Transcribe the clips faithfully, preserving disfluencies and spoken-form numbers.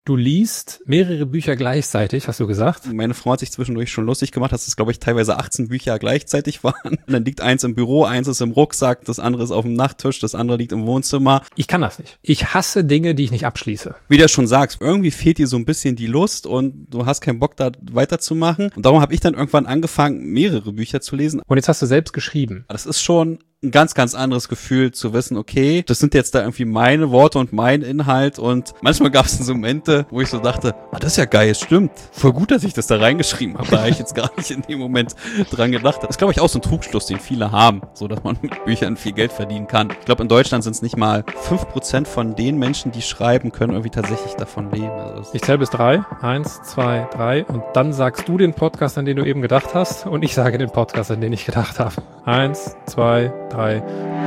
Du liest mehrere Bücher gleichzeitig, hast du gesagt? Meine Frau hat sich zwischendurch schon lustig gemacht, dass es, glaube ich, teilweise achtzehn Bücher gleichzeitig waren. Und dann liegt eins im Büro, eins ist im Rucksack, das andere ist auf dem Nachttisch, das andere liegt im Wohnzimmer. Ich kann das nicht. Ich hasse Dinge, die ich nicht abschließe. Wie du schon sagst, irgendwie fehlt dir so ein bisschen die Lust und du hast keinen Bock, da weiterzumachen. Und darum habe ich dann irgendwann angefangen, mehrere Bücher zu lesen. Und jetzt hast du selbst geschrieben. Das ist schon ein ganz, ganz anderes Gefühl zu wissen, okay, das sind jetzt da irgendwie meine Worte und mein Inhalt und manchmal gab es so Momente, wo ich so dachte, ah, das ist ja geil, es stimmt. Voll gut, dass ich das da reingeschrieben habe. Da habe ich jetzt gar nicht in dem Moment dran gedacht. Das ist, glaube ich, auch so ein Trugschluss, den viele haben, so dass man mit Büchern viel Geld verdienen kann. Ich glaube, in Deutschland sind es nicht mal fünf Prozent von den Menschen, die schreiben, können irgendwie tatsächlich davon leben. Also ich zähle bis drei. Eins, zwei, drei. Und dann sagst du den Podcast, an den du eben gedacht hast. Und ich sage den Podcast, an den ich gedacht habe. Eins, zwei, drei.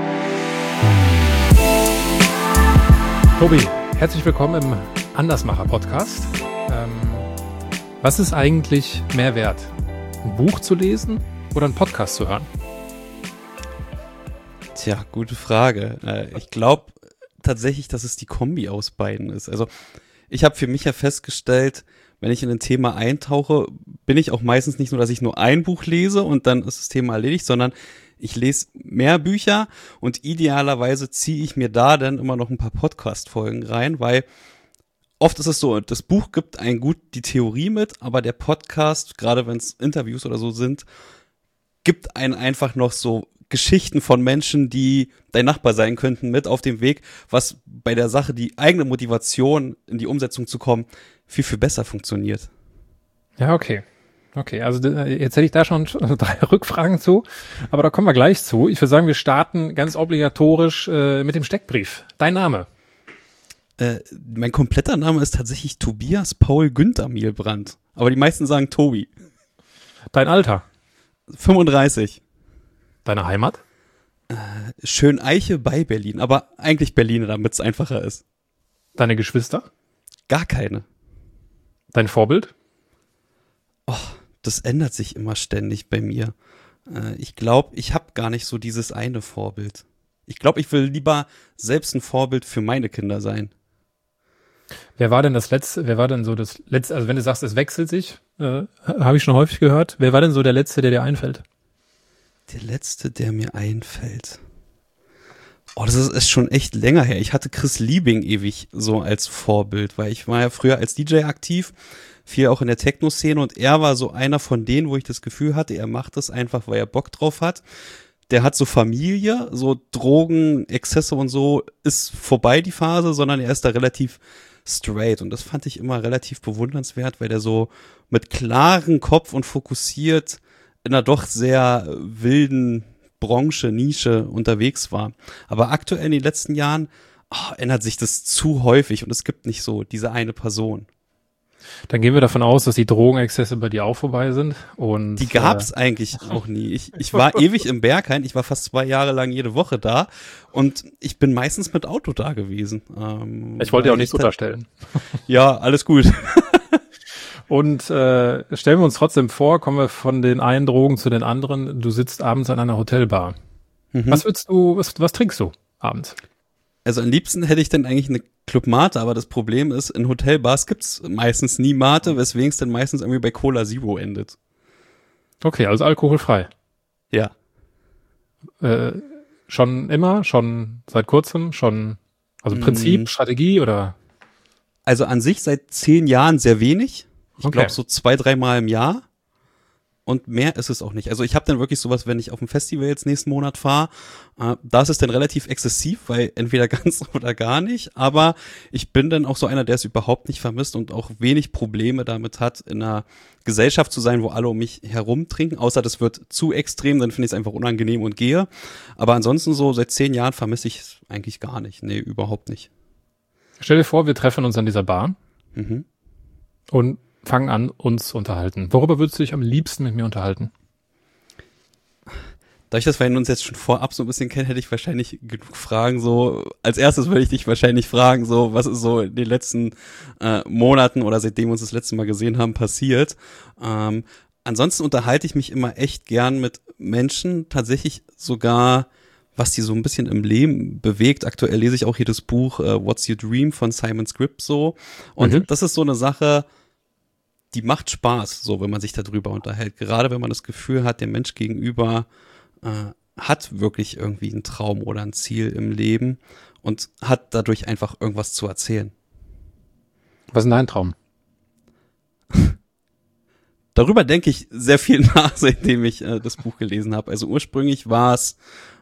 Tobi, herzlich willkommen im Andersmacher-Podcast. Ähm, was ist eigentlich mehr wert? Ein Buch zu lesen oder einen Podcast zu hören? Tja, gute Frage. Äh, ich glaube tatsächlich, dass es die Kombi aus beiden ist. Also ich habe für mich ja festgestellt, wenn ich in ein Thema eintauche, bin ich auch meistens nicht nur, dass ich nur ein Buch lese und dann ist das Thema erledigt, sondern ich lese mehr Bücher und idealerweise ziehe ich mir da dann immer noch ein paar Podcast-Folgen rein, weil oft ist es so, das Buch gibt einen gut die Theorie mit, aber der Podcast, gerade wenn es Interviews oder so sind, gibt einen einfach noch so Geschichten von Menschen, die dein Nachbar sein könnten, mit auf dem Weg, was bei der Sache, die eigene Motivation in die Umsetzung zu kommen, viel, viel besser funktioniert. Ja, okay. Okay, also jetzt hätte ich da schon drei Rückfragen zu, aber da kommen wir gleich zu. Ich würde sagen, wir starten ganz obligatorisch äh, mit dem Steckbrief. Dein Name? Äh, mein kompletter Name ist tatsächlich Tobias Paul Günther Mielbrand, aber die meisten sagen Tobi. Dein Alter? fünfunddreißig. Deine Heimat? Äh, Schöneiche bei Berlin, aber eigentlich Berlin, damit es einfacher ist. Deine Geschwister? Gar keine. Dein Vorbild? Oh, das ändert sich immer ständig bei mir. Äh, ich glaube, ich habe gar nicht so dieses eine Vorbild. Ich glaube, ich will lieber selbst ein Vorbild für meine Kinder sein. Wer war denn das letzte, wer war denn so das letzte, also wenn du sagst, es wechselt sich, äh, habe ich schon häufig gehört, wer war denn so der Letzte, der dir einfällt? Der Letzte, der mir einfällt. Oh, das ist, ist schon echt länger her. Ich hatte Chris Liebing ewig so als Vorbild, weil ich war ja früher als D J aktiv, viel auch in der Techno-Szene und er war so einer von denen, wo ich das Gefühl hatte, er macht das einfach, weil er Bock drauf hat. Der hat so Familie, so Drogen, Exzesse und so ist vorbei die Phase, sondern er ist da relativ straight und das fand ich immer relativ bewundernswert, weil der so mit klarem Kopf und fokussiert in einer doch sehr wilden Branche, Nische unterwegs war. Aber aktuell in den letzten Jahren oh, ändert sich das zu häufig und es gibt nicht so diese eine Person. Dann gehen wir davon aus, dass die Drogenexzesse bei dir auch vorbei sind. Und die gab's äh, eigentlich auch nie. Ich, ich war ewig im Berghain, ich war fast zwei Jahre lang jede Woche da und ich bin meistens mit Auto da gewesen. Ähm, ich wollte ja auch nichts unterstellen. Ja, alles gut. Und äh, stellen wir uns trotzdem vor, kommen wir von den einen Drogen zu den anderen. Du sitzt abends an einer Hotelbar. Mhm. Was würdest du, was, was trinkst du abends? Also am liebsten hätte ich dann eigentlich eine Club Mate, aber das Problem ist, in Hotelbars gibt's meistens nie Mate, weswegen es dann meistens irgendwie bei Cola Zero endet. Okay, also alkoholfrei. Ja. Äh, schon immer, schon seit kurzem, schon, also Prinzip, mm. Strategie oder? Also an sich seit zehn Jahren sehr wenig. Ich okay. glaube so zwei, dreimal im Jahr. Und mehr ist es auch nicht. Also ich habe dann wirklich sowas, wenn ich auf ein Festival jetzt nächsten Monat fahre, äh, da ist es dann relativ exzessiv, weil entweder ganz oder gar nicht. Aber ich bin dann auch so einer, der es überhaupt nicht vermisst und auch wenig Probleme damit hat, in einer Gesellschaft zu sein, wo alle um mich herum trinken. Außer das wird zu extrem, dann finde ich es einfach unangenehm und gehe. Aber ansonsten so seit zehn Jahren vermisse ich es eigentlich gar nicht. Nee, überhaupt nicht. Stell dir vor, wir treffen uns an dieser Bar mhm. und fangen an, uns zu unterhalten. Worüber würdest du dich am liebsten mit mir unterhalten? Dadurch, dass wir uns jetzt schon vorab so ein bisschen kennen, hätte ich wahrscheinlich genug Fragen. So als erstes würde ich dich wahrscheinlich fragen, so was ist so in den letzten äh, Monaten oder seitdem wir uns das letzte Mal gesehen haben passiert. Ähm, ansonsten unterhalte ich mich immer echt gern mit Menschen, tatsächlich sogar was die so ein bisschen im Leben bewegt. Aktuell lese ich auch hier das Buch uh, What's Your Dream von Simon Scribb so. Und mhm. das ist so eine Sache, die macht Spaß, so wenn man sich darüber unterhält. Gerade wenn man das Gefühl hat, der Mensch gegenüber äh, hat wirklich irgendwie einen Traum oder ein Ziel im Leben und hat dadurch einfach irgendwas zu erzählen. Was ist denn dein Traum? Darüber denke ich sehr viel nach, seitdem ich äh, das Buch gelesen habe. Also ursprünglich war es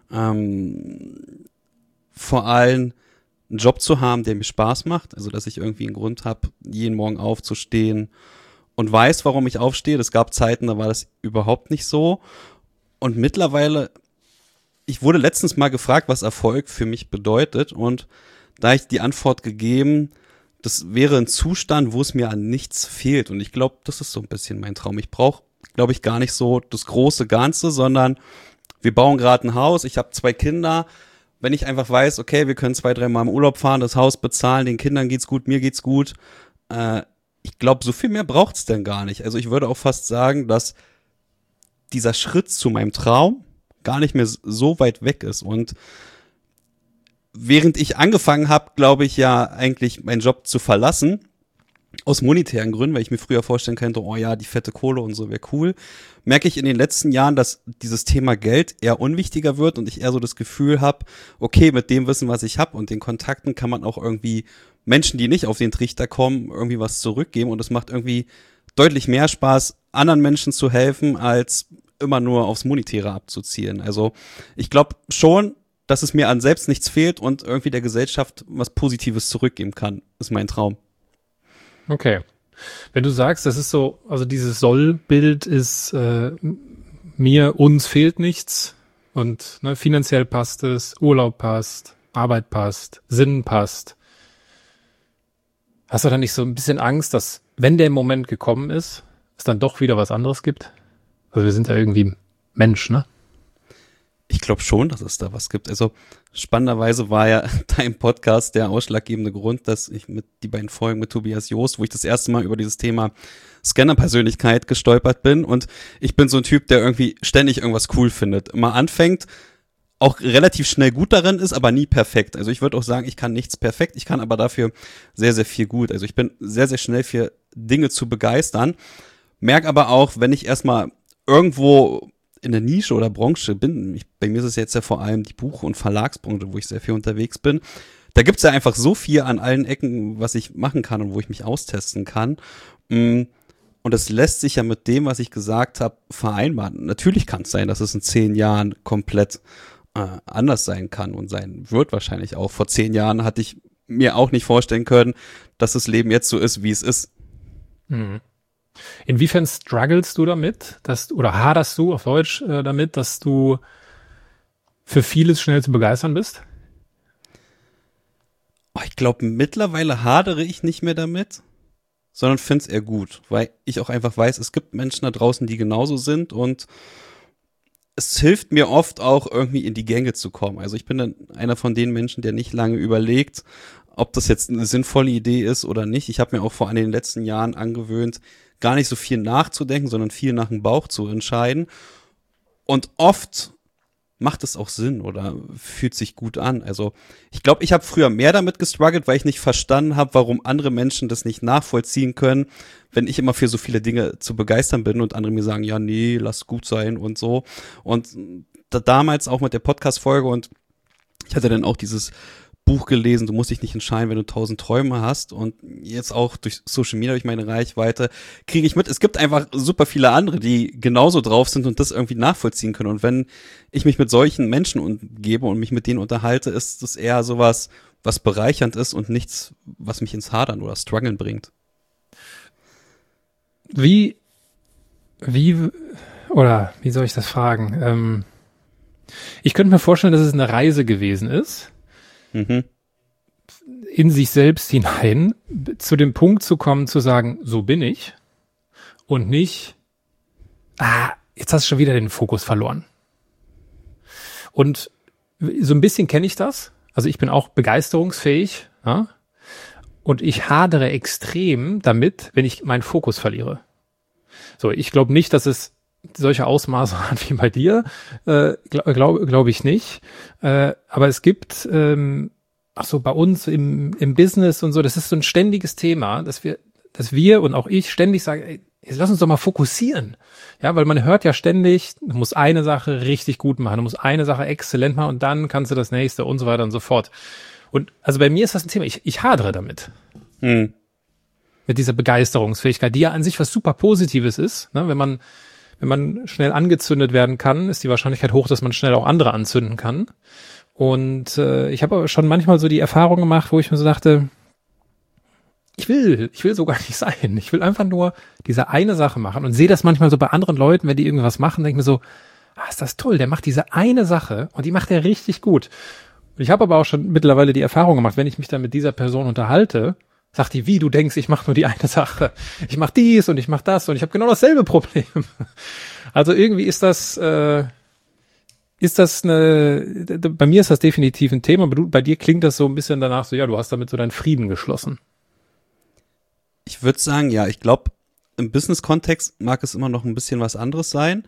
ähm, vor allem einen Job zu haben, der mir Spaß macht. Also dass ich irgendwie einen Grund habe, jeden Morgen aufzustehen und weiß, warum ich aufstehe. Es gab Zeiten, da war das überhaupt nicht so. Und mittlerweile, ich wurde letztens mal gefragt, was Erfolg für mich bedeutet. Und da ich die Antwort gegeben, das wäre ein Zustand, wo es mir an nichts fehlt. Und ich glaube, das ist so ein bisschen mein Traum. Ich brauche, glaube ich, gar nicht so das große Ganze, sondern wir bauen gerade ein Haus, ich habe zwei Kinder. Wenn ich einfach weiß, okay, wir können zwei, drei Mal im Urlaub fahren, das Haus bezahlen, den Kindern geht's gut, mir geht's gut. Äh, ich glaube, so viel mehr braucht's denn gar nicht. Also ich würde auch fast sagen, dass dieser Schritt zu meinem Traum gar nicht mehr so weit weg ist. Und während ich angefangen habe, glaube ich ja eigentlich meinen Job zu verlassen, aus monetären Gründen, weil ich mir früher vorstellen könnte, oh ja, die fette Kohle und so wäre cool, merke ich in den letzten Jahren, dass dieses Thema Geld eher unwichtiger wird und ich eher so das Gefühl habe, okay, mit dem Wissen, was ich habe und den Kontakten kann man auch irgendwie Menschen, die nicht auf den Trichter kommen, irgendwie was zurückgeben und es macht irgendwie deutlich mehr Spaß, anderen Menschen zu helfen, als immer nur aufs Monetäre abzuzielen. Also ich glaube schon, dass es mir an selbst nichts fehlt und irgendwie der Gesellschaft was Positives zurückgeben kann, ist mein Traum. Okay. Wenn du sagst, das ist so, also dieses Sollbild ist äh, mir, uns fehlt nichts und ne, finanziell passt es, Urlaub passt, Arbeit passt, Sinn passt. Hast du dann nicht so ein bisschen Angst, dass, wenn der Moment gekommen ist, es dann doch wieder was anderes gibt? Also wir sind ja irgendwie Mensch, ne? Ich glaube schon, dass es da was gibt. Also spannenderweise war ja dein Podcast der ausschlaggebende Grund, dass ich mit die beiden Folgen mit Tobias Joost, wo ich das erste Mal über dieses Thema Scanner-Persönlichkeit gestolpert bin. Und ich bin so ein Typ, der irgendwie ständig irgendwas cool findet. Immer anfängt, auch relativ schnell gut darin ist, aber nie perfekt. Also ich würde auch sagen, ich kann nichts perfekt, ich kann aber dafür sehr, sehr viel gut. Also ich bin sehr, sehr schnell für Dinge zu begeistern. Merk aber auch, wenn ich erstmal irgendwo in der Nische oder Branche bin, ich, bei mir ist es jetzt ja vor allem die Buch- und Verlagsbranche, wo ich sehr viel unterwegs bin, da gibt's ja einfach so viel an allen Ecken, was ich machen kann und wo ich mich austesten kann. Und das lässt sich ja mit dem, was ich gesagt habe, vereinbaren. Natürlich kann es sein, dass es in zehn Jahren komplett äh, anders sein kann und sein wird wahrscheinlich auch. Vor zehn Jahren hatte ich mir auch nicht vorstellen können, dass das Leben jetzt so ist, wie es ist. Mhm. Inwiefern strugglest du damit, dass oder haderst du auf Deutsch äh, damit, dass du für vieles schnell zu begeistern bist? Oh, ich glaube, mittlerweile hadere ich nicht mehr damit, sondern finde es eher gut, weil ich auch einfach weiß, es gibt Menschen da draußen, die genauso sind und es hilft mir oft auch irgendwie in die Gänge zu kommen. Also ich bin dann einer von den Menschen, der nicht lange überlegt, ob das jetzt eine sinnvolle Idee ist oder nicht. Ich habe mir auch vor allem in den letzten Jahren angewöhnt, gar nicht so viel nachzudenken, sondern viel nach dem Bauch zu entscheiden. Und oft macht es auch Sinn oder fühlt sich gut an. Also ich glaube, ich habe früher mehr damit gestruggelt, weil ich nicht verstanden habe, warum andere Menschen das nicht nachvollziehen können, wenn ich immer für so viele Dinge zu begeistern bin und andere mir sagen, ja, nee, lass gut sein und so. Und da, damals auch mit der Podcast-Folge und ich hatte dann auch dieses Buch gelesen, du musst dich nicht entscheiden, wenn du tausend Träume hast und jetzt auch durch Social Media, durch meine Reichweite, kriege ich mit, es gibt einfach super viele andere, die genauso drauf sind und das irgendwie nachvollziehen können und wenn ich mich mit solchen Menschen umgebe und mich mit denen unterhalte, ist das eher sowas, was bereichernd ist und nichts, was mich ins Hadern oder Struggeln bringt. Wie, wie, oder wie soll ich das fragen? Ähm, ich könnte mir vorstellen, dass es eine Reise gewesen ist, Mhm. in sich selbst hinein, zu dem Punkt zu kommen, zu sagen, so bin ich und nicht, ah, jetzt hast du schon wieder den Fokus verloren. Und so ein bisschen kenne ich das. Also ich bin auch begeisterungsfähig, ja? Und ich hadere extrem damit, wenn ich meinen Fokus verliere. So, ich glaube nicht, dass es solche Ausmaße hat wie bei dir, äh, glaube glaub, glaub ich nicht. Äh, aber es gibt, ähm, ach so, bei uns im, im Business und so, das ist so ein ständiges Thema, dass wir, dass wir und auch ich ständig sagen, ey, jetzt lass uns doch mal fokussieren. Ja, weil man hört ja ständig, du musst eine Sache richtig gut machen, du musst eine Sache exzellent machen und dann kannst du das nächste und so weiter und so fort. Und also bei mir ist das ein Thema, ich, ich hadere damit. Hm. Mit dieser Begeisterungsfähigkeit, die ja an sich was super Positives ist. Ne? Wenn man, wenn man schnell angezündet werden kann, ist die Wahrscheinlichkeit hoch, dass man schnell auch andere anzünden kann. Und äh, ich habe aber schon manchmal so die Erfahrung gemacht, wo ich mir so dachte, ich will, ich will so gar nicht sein. Ich will einfach nur diese eine Sache machen und sehe das manchmal so bei anderen Leuten, wenn die irgendwas machen, denke mir so, ah, ist das toll, der macht diese eine Sache und die macht er richtig gut. Und ich habe aber auch schon mittlerweile die Erfahrung gemacht, wenn ich mich dann mit dieser Person unterhalte, sagt die, wie, du denkst, ich mache nur die eine Sache. Ich mache dies und ich mache das und ich habe genau dasselbe Problem. Also irgendwie ist das, äh, ist das eine, bei mir ist das definitiv ein Thema, aber du, bei dir klingt das so ein bisschen danach so, ja, du hast damit so deinen Frieden geschlossen. Ich würde sagen, ja, ich glaube, im Business-Kontext mag es immer noch ein bisschen was anderes sein.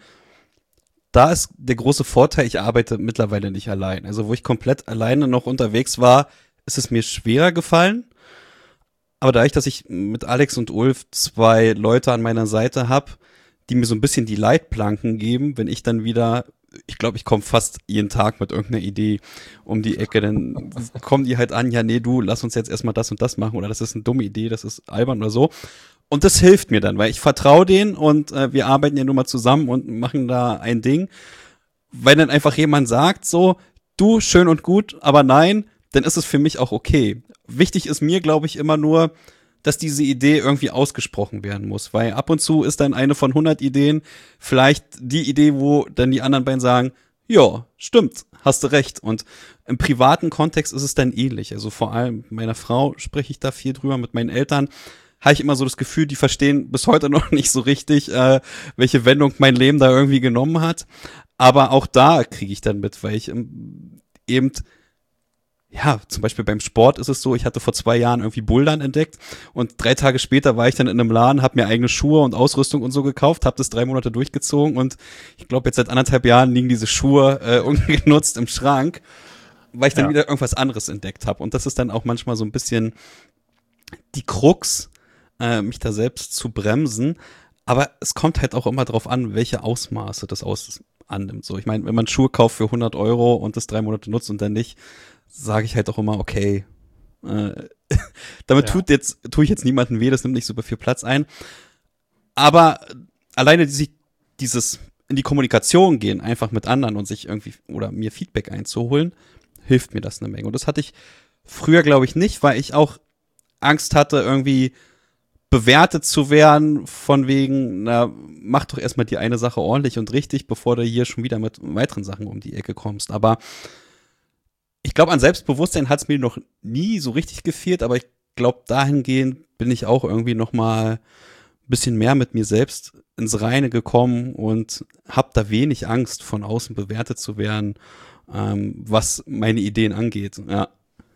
Da ist der große Vorteil, ich arbeite mittlerweile nicht allein. Also wo ich komplett alleine noch unterwegs war, ist es mir schwerer gefallen. Aber dadurch, dass ich mit Alex und Ulf zwei Leute an meiner Seite habe, die mir so ein bisschen die Leitplanken geben, wenn ich dann wieder, ich glaube, ich komme fast jeden Tag mit irgendeiner Idee um die Ecke, dann kommen die halt an, ja, nee, du, lass uns jetzt erstmal das und das machen oder das ist eine dumme Idee, das ist albern oder so. Und das hilft mir dann, weil ich vertraue denen und äh, wir arbeiten ja nun mal zusammen und machen da ein Ding. Weil dann einfach jemand sagt so, du, schön und gut, aber nein, dann ist es für mich auch okay. Wichtig ist mir, glaube ich, immer nur, dass diese Idee irgendwie ausgesprochen werden muss, weil ab und zu ist dann eine von hundert Ideen vielleicht die Idee, wo dann die anderen beiden sagen, ja, stimmt, hast du recht. Und im privaten Kontext ist es dann ähnlich. Also vor allem mit meiner Frau spreche ich da viel drüber, mit meinen Eltern habe ich immer so das Gefühl, die verstehen bis heute noch nicht so richtig, äh, welche Wendung mein Leben da irgendwie genommen hat. Aber auch da kriege ich dann mit, weil ich ähm, eben ja, zum Beispiel beim Sport ist es so, ich hatte vor zwei Jahren irgendwie Bouldern entdeckt und drei Tage später war ich dann in einem Laden, habe mir eigene Schuhe und Ausrüstung und so gekauft, habe das drei Monate durchgezogen und ich glaube jetzt seit anderthalb Jahren liegen diese Schuhe äh, ungenutzt im Schrank, weil ich dann ja. wieder irgendwas anderes entdeckt habe. Und das ist dann auch manchmal so ein bisschen die Krux, äh, mich da selbst zu bremsen. Aber es kommt halt auch immer drauf an, welche Ausmaße das aus annimmt. So, ich meine, wenn man Schuhe kauft für hundert Euro und das drei Monate nutzt und dann nicht, sage ich halt auch immer, okay, äh, damit ja. tut jetzt, tue ich jetzt niemandem weh, das nimmt nicht super viel Platz ein. Aber alleine die, dieses in die Kommunikation gehen, einfach mit anderen und sich irgendwie oder mir Feedback einzuholen, hilft mir das eine Menge. Und das hatte ich früher, glaube ich, nicht, weil ich auch Angst hatte, irgendwie bewertet zu werden von wegen, na, mach doch erstmal die eine Sache ordentlich und richtig, bevor du hier schon wieder mit weiteren Sachen um die Ecke kommst. Aber ich glaube, an Selbstbewusstsein hat es mir noch nie so richtig gefehlt, aber ich glaube, dahingehend bin ich auch irgendwie noch mal ein bisschen mehr mit mir selbst ins Reine gekommen und habe da wenig Angst, von außen bewertet zu werden, ähm, was meine Ideen angeht. Ja.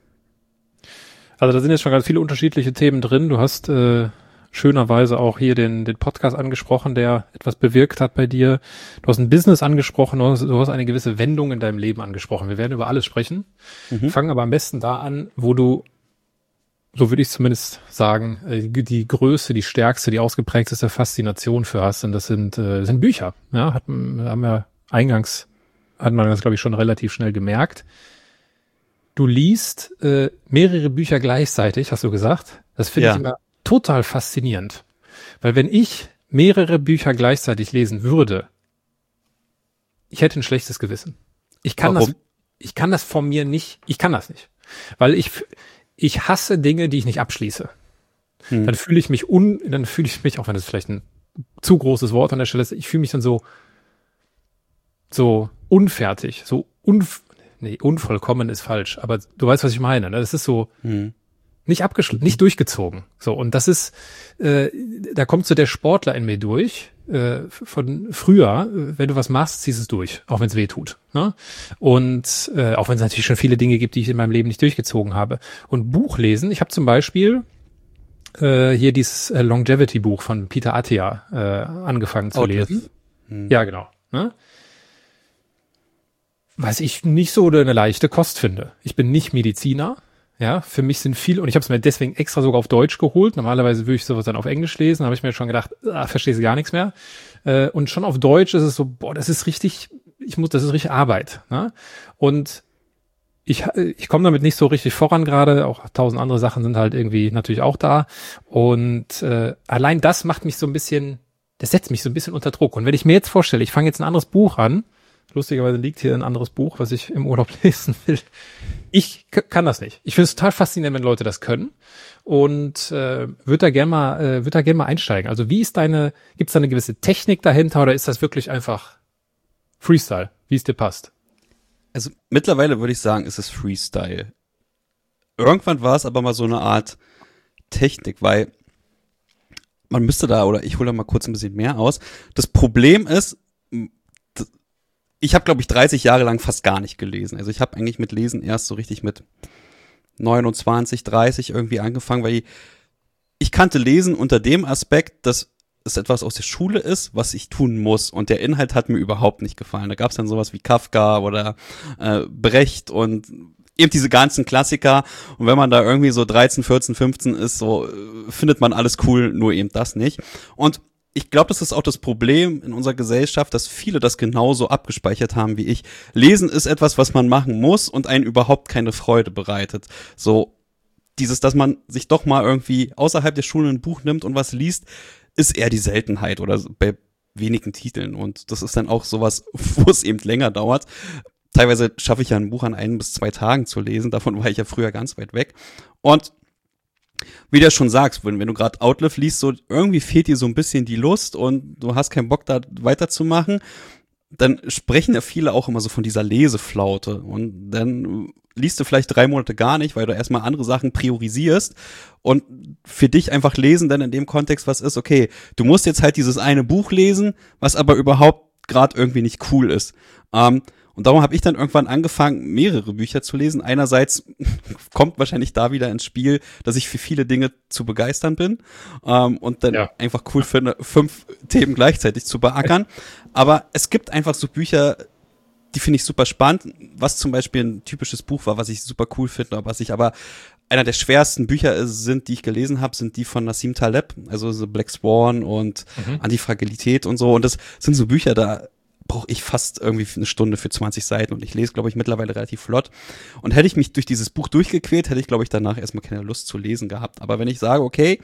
Also da sind jetzt schon ganz viele unterschiedliche Themen drin. Du hast äh, schönerweise auch hier den, den Podcast angesprochen, der etwas bewirkt hat bei dir. Du hast ein Business angesprochen, du hast, du hast eine gewisse Wendung in deinem Leben angesprochen. Wir werden über alles sprechen. Mhm. Fangen aber am besten da an, wo du, so würde ich zumindest sagen, die größte, die stärkste, die ausgeprägteste Faszination für hast. Und das sind, äh, sind Bücher. Ja, hat, haben wir eingangs, hat man das, glaube ich, schon relativ schnell gemerkt. Du liest äh, mehrere Bücher gleichzeitig, hast du gesagt. Das finde ja. ich immer total faszinierend. Weil wenn ich mehrere Bücher gleichzeitig lesen würde, ich hätte ein schlechtes Gewissen. Ich kann Warum? das, ich kann das von mir nicht, ich kann das nicht. Weil ich, ich hasse Dinge, die ich nicht abschließe. Hm. Dann fühle ich mich un, dann fühle ich mich, auch wenn das vielleicht ein zu großes Wort an der Stelle ist, ich fühle mich dann so, so unfertig, so unf Nee, unvollkommen ist falsch, aber du weißt, was ich meine. Ne? Das ist so hm. nicht abgeschlossen, nicht durchgezogen. So, und das ist, äh, da kommt so der Sportler in mir durch, äh, von früher, wenn du was machst, ziehst es durch, auch wenn es weh tut. Ne? Und äh, auch wenn es natürlich schon viele Dinge gibt, die ich in meinem Leben nicht durchgezogen habe. Und Buch lesen, ich habe zum Beispiel äh, hier dieses äh, Longevity-Buch von Peter Attia äh, angefangen zu Autor. lesen. Hm. Ja, genau. Ne? Was ich nicht so eine leichte Kost finde. Ich bin nicht Mediziner. Ja, für mich sind viele, und ich habe es mir deswegen extra sogar auf Deutsch geholt. Normalerweise würde ich sowas dann auf Englisch lesen. Da habe ich mir schon gedacht, ah, verstehe ich gar nichts mehr. Äh, und schon auf Deutsch ist es so, boah, das ist richtig, ich muss, das ist richtig Arbeit. Ne? Und ich, ich komme damit nicht so richtig voran gerade. Auch tausend andere Sachen sind halt irgendwie natürlich auch da. Und äh, allein das macht mich so ein bisschen, das setzt mich so ein bisschen unter Druck. Und wenn ich mir jetzt vorstelle, ich fange jetzt ein anderes Buch an, lustigerweise liegt hier ein anderes Buch, was ich im Urlaub lesen will. Ich k- kann das nicht. Ich finde es total faszinierend, wenn Leute das können. Und äh, würde da gerne mal, äh, würde da gerne mal einsteigen. Also wie ist deine, gibt es da eine gewisse Technik dahinter oder ist das wirklich einfach Freestyle, wie es dir passt? Also mittlerweile würde ich sagen, ist es Freestyle. Irgendwann war es aber mal so eine Art Technik, weil man müsste da, oder ich hole da mal kurz ein bisschen mehr aus. Das Problem ist, ich habe, glaube ich, dreißig Jahre lang fast gar nicht gelesen. Also ich habe eigentlich mit Lesen erst so richtig mit neunundzwanzig, dreißig irgendwie angefangen, weil ich, ich kannte Lesen unter dem Aspekt, dass es etwas aus der Schule ist, was ich tun muss. Und der Inhalt hat mir überhaupt nicht gefallen. Da gab es dann sowas wie Kafka oder äh, Brecht und eben diese ganzen Klassiker. Und wenn man da irgendwie so dreizehn, vierzehn, fünfzehn ist, so äh, findet man alles cool, nur eben das nicht. Und ich glaube, das ist auch das Problem in unserer Gesellschaft, dass viele das genauso abgespeichert haben wie ich. Lesen ist etwas, was man machen muss und einen überhaupt keine Freude bereitet. So dieses, dass man sich doch mal irgendwie außerhalb der Schule ein Buch nimmt und was liest, ist eher die Seltenheit oder bei wenigen Titeln. Und das ist dann auch sowas, wo es eben länger dauert. Teilweise schaffe ich ja ein Buch an ein bis zwei Tagen zu lesen. Davon war ich ja früher ganz weit weg. Und wie du schon sagst, wenn, wenn du gerade Outlive liest, so irgendwie fehlt dir so ein bisschen die Lust und du hast keinen Bock, da weiterzumachen, dann sprechen ja viele auch immer so von dieser Leseflaute. Und dann liest du vielleicht drei Monate gar nicht, weil du erstmal andere Sachen priorisierst und für dich einfach lesen dann in dem Kontext was ist, okay, du musst jetzt halt dieses eine Buch lesen, was aber überhaupt gerade irgendwie nicht cool ist. Ähm, Und darum habe ich dann irgendwann angefangen, mehrere Bücher zu lesen. Einerseits kommt wahrscheinlich da wieder ins Spiel, dass ich für viele Dinge zu begeistern bin ähm, und dann ja. einfach cool finde, fünf Themen gleichzeitig zu beackern. Aber es gibt einfach so Bücher, die finde ich super spannend, was zum Beispiel ein typisches Buch war, was ich super cool finde, was ich aber einer der schwersten Bücher sind, die ich gelesen habe, sind die von Nassim Taleb, also so Black Swan und mhm. Antifragilität und so. Und das sind so Bücher, da brauche ich fast irgendwie eine Stunde für zwanzig Seiten und ich lese, glaube ich, mittlerweile relativ flott. Und hätte ich mich durch dieses Buch durchgequält, hätte ich, glaube ich, danach erstmal keine Lust zu lesen gehabt. Aber wenn ich sage, okay,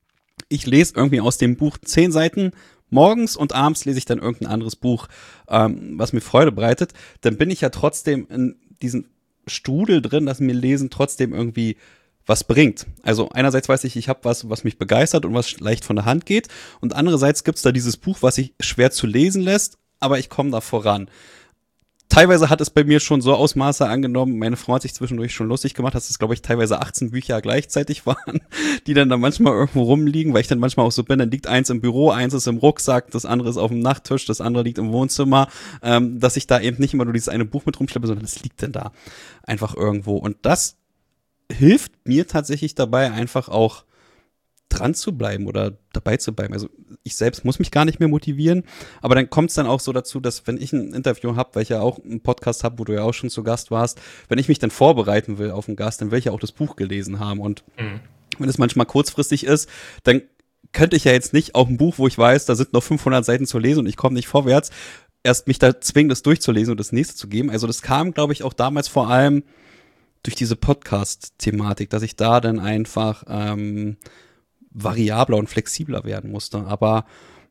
ich lese irgendwie aus dem Buch zehn Seiten, morgens und abends lese ich dann irgendein anderes Buch, ähm, was mir Freude bereitet, dann bin ich ja trotzdem in diesem Strudel drin, dass mir Lesen trotzdem irgendwie was bringt. Also einerseits weiß ich, ich habe was, was mich begeistert und was leicht von der Hand geht und andererseits gibt's da dieses Buch, was sich schwer zu lesen lässt, aber ich komme da voran. Teilweise hat es bei mir schon so Ausmaße angenommen, meine Frau hat sich zwischendurch schon lustig gemacht, dass es, glaube ich, teilweise achtzehn Bücher gleichzeitig waren, die dann da manchmal irgendwo rumliegen, weil ich dann manchmal auch so bin, dann liegt eins im Büro, eins ist im Rucksack, das andere ist auf dem Nachttisch, das andere liegt im Wohnzimmer, ähm, dass ich da eben nicht immer nur dieses eine Buch mit rumschleppe, sondern das liegt dann da einfach irgendwo. Und das hilft mir tatsächlich dabei, einfach auch dran zu bleiben oder dabei zu bleiben. Also ich selbst muss mich gar nicht mehr motivieren, aber dann kommt es dann auch so dazu, dass wenn ich ein Interview habe, weil ich ja auch einen Podcast habe, wo du ja auch schon zu Gast warst, wenn ich mich dann vorbereiten will auf einen Gast, dann will ich ja auch das Buch gelesen haben und mhm. wenn es manchmal kurzfristig ist, dann könnte ich ja jetzt nicht auf ein Buch, wo ich weiß, da sind noch fünfhundert Seiten zu lesen und ich komme nicht vorwärts, erst mich da zwingen, das durchzulesen und das nächste zu geben. Also das kam, glaube ich, auch damals vor allem durch diese Podcast-Thematik, dass ich da dann einfach ähm, variabler und flexibler werden musste. Aber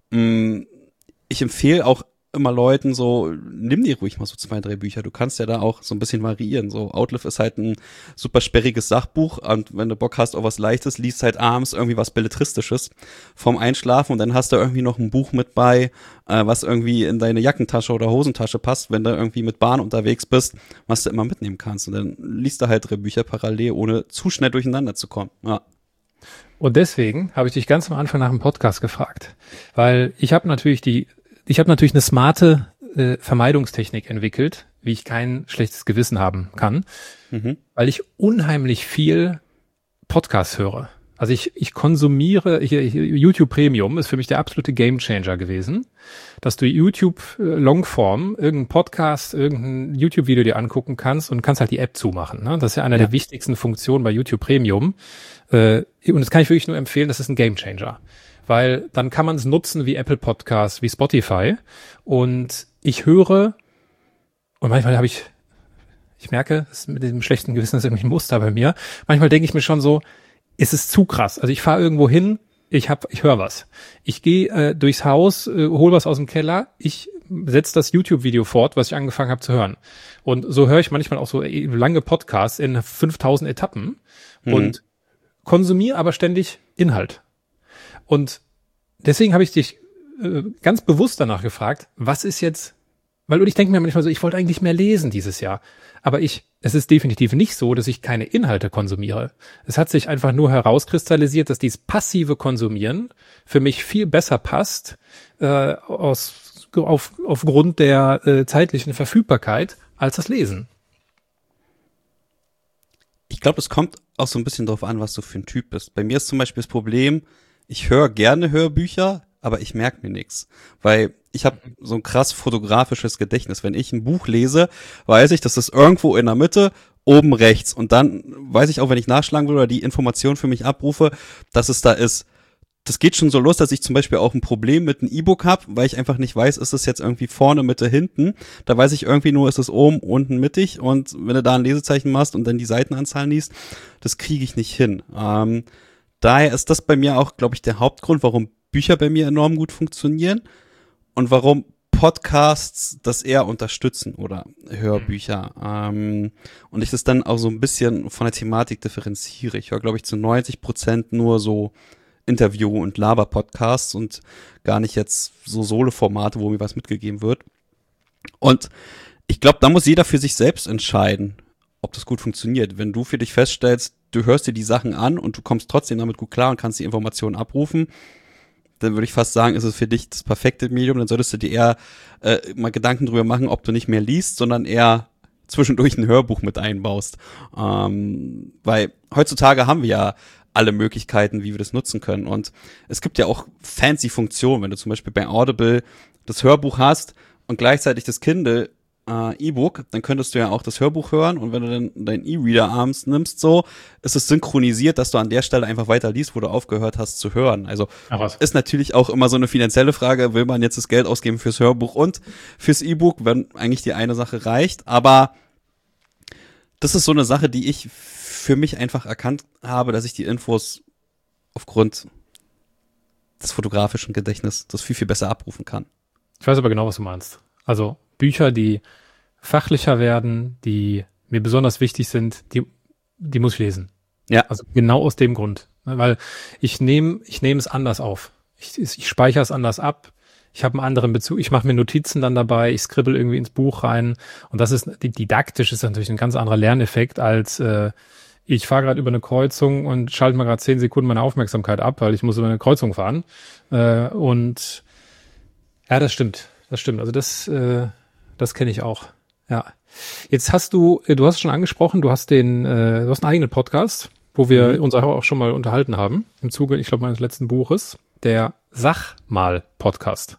mh, ich empfehle auch immer Leuten so, nimm dir ruhig mal so zwei, drei Bücher. Du kannst ja da auch so ein bisschen variieren. So Outlive ist halt ein super sperriges Sachbuch und wenn du Bock hast auf was Leichtes, liest halt abends irgendwie was Belletristisches vorm Einschlafen und dann hast du irgendwie noch ein Buch mit bei, äh, was irgendwie in deine Jackentasche oder Hosentasche passt, wenn du irgendwie mit Bahn unterwegs bist, was du immer mitnehmen kannst. Und dann liest du halt drei Bücher parallel, ohne zu schnell durcheinander zu kommen. Ja. Und deswegen habe ich dich ganz am Anfang nach dem Podcast gefragt, weil ich habe natürlich die, ich habe natürlich eine smarte äh, Vermeidungstechnik entwickelt, wie ich kein schlechtes Gewissen haben kann, mhm. weil ich unheimlich viel Podcasts höre. Also ich, ich konsumiere, ich, ich, YouTube Premium ist für mich der absolute Gamechanger gewesen, dass du YouTube äh, Longform, irgendeinen Podcast, irgendein YouTube-Video dir angucken kannst und kannst halt die App zumachen. Ne? Das ist ja eine ja. der wichtigsten Funktionen bei YouTube Premium. Äh, und das kann ich wirklich nur empfehlen, das ist ein Gamechanger. Weil dann kann man es nutzen wie Apple Podcasts, wie Spotify. Und ich höre, und manchmal habe ich, ich merke, das ist mit diesem schlechten Gewissen ist irgendwie ein Muster bei mir, manchmal denke ich mir schon so, es ist zu krass. Also ich fahre irgendwo hin, ich hab, ich höre was. Ich gehe äh, durchs Haus, äh, hol was aus dem Keller, ich setze das YouTube-Video fort, was ich angefangen habe zu hören. Und so höre ich manchmal auch so lange Podcasts in fünftausend Etappen mhm. und konsumiere aber ständig Inhalt. Und deswegen habe ich dich äh, ganz bewusst danach gefragt, was ist jetzt, weil und ich denke mir manchmal so, ich wollte eigentlich mehr lesen dieses Jahr. Aber ich, es ist definitiv nicht so, dass ich keine Inhalte konsumiere. Es hat sich einfach nur herauskristallisiert, dass dieses passive Konsumieren für mich viel besser passt, äh, aus, auf, aufgrund der äh, zeitlichen Verfügbarkeit, als das Lesen. Ich glaube, es kommt auch so ein bisschen darauf an, was du für ein Typ bist. Bei mir ist zum Beispiel das Problem, ich höre gerne Hörbücher, aber ich merke mir nichts, weil ich habe so ein krass fotografisches Gedächtnis. Wenn ich ein Buch lese, weiß ich, das ist irgendwo in der Mitte, oben rechts. Und dann weiß ich auch, wenn ich nachschlagen will oder die Information für mich abrufe, dass es da ist. Das geht schon so los, dass ich zum Beispiel auch ein Problem mit einem E-Book habe, weil ich einfach nicht weiß, ist es jetzt irgendwie vorne, Mitte, hinten. Da weiß ich irgendwie nur, ist es oben, unten, mittig. Und wenn du da ein Lesezeichen machst und dann die Seitenanzahl liest, das kriege ich nicht hin. Ähm, daher ist das bei mir auch, glaube ich, der Hauptgrund, warum Bücher bei mir enorm gut funktionieren und warum Podcasts das eher unterstützen oder Hörbücher. Ähm, und ich das dann auch so ein bisschen von der Thematik differenziere. Ich höre, glaube ich, zu neunzig Prozent nur so Interview- und Laber-Podcasts und gar nicht jetzt so Solo-Formate, wo mir was mitgegeben wird. Und ich glaube, da muss jeder für sich selbst entscheiden, ob das gut funktioniert. Wenn du für dich feststellst, du hörst dir die Sachen an und du kommst trotzdem damit gut klar und kannst die Informationen abrufen, dann würde ich fast sagen, ist es für dich das perfekte Medium. Dann solltest du dir eher äh, mal Gedanken drüber machen, ob du nicht mehr liest, sondern eher zwischendurch ein Hörbuch mit einbaust. Ähm, weil heutzutage haben wir ja alle Möglichkeiten, wie wir das nutzen können. Und es gibt ja auch fancy Funktionen, wenn du zum Beispiel bei Audible das Hörbuch hast und gleichzeitig das Kindle äh, E-Book, dann könntest du ja auch das Hörbuch hören und wenn du dann deinen E-Reader abends nimmst, so, ist es synchronisiert, dass du an der Stelle einfach weiter liest, wo du aufgehört hast zu hören. Also ist natürlich auch immer so eine finanzielle Frage, will man jetzt das Geld ausgeben fürs Hörbuch und fürs E-Book, wenn eigentlich die eine Sache reicht, aber das ist so eine Sache, die ich für mich einfach erkannt habe, dass ich die Infos aufgrund des fotografischen Gedächtnisses das viel, viel besser abrufen kann. Ich weiß aber genau, was du meinst. Also Bücher, die fachlicher werden, die mir besonders wichtig sind, die, die muss ich lesen. Ja. Also genau aus dem Grund. Weil ich nehme ich nehme es anders auf. Ich, ich speichere es anders ab. Ich habe einen anderen Bezug. Ich mache mir Notizen dann dabei. Ich skribbel irgendwie ins Buch rein. Und das ist, didaktisch ist natürlich ein ganz anderer Lerneffekt als äh, ich fahre gerade über eine Kreuzung und schalte mal gerade zehn Sekunden meine Aufmerksamkeit ab, weil ich muss über eine Kreuzung fahren. Äh, und ja, das stimmt. Das stimmt. Also das, äh, das kenne ich auch. Ja. Jetzt hast du, du hast schon angesprochen, du hast den, äh, du hast einen eigenen Podcast, wo wir mhm. uns auch schon mal unterhalten haben, im Zuge, ich glaube, meines letzten Buches, der Sach-mal-Podcast.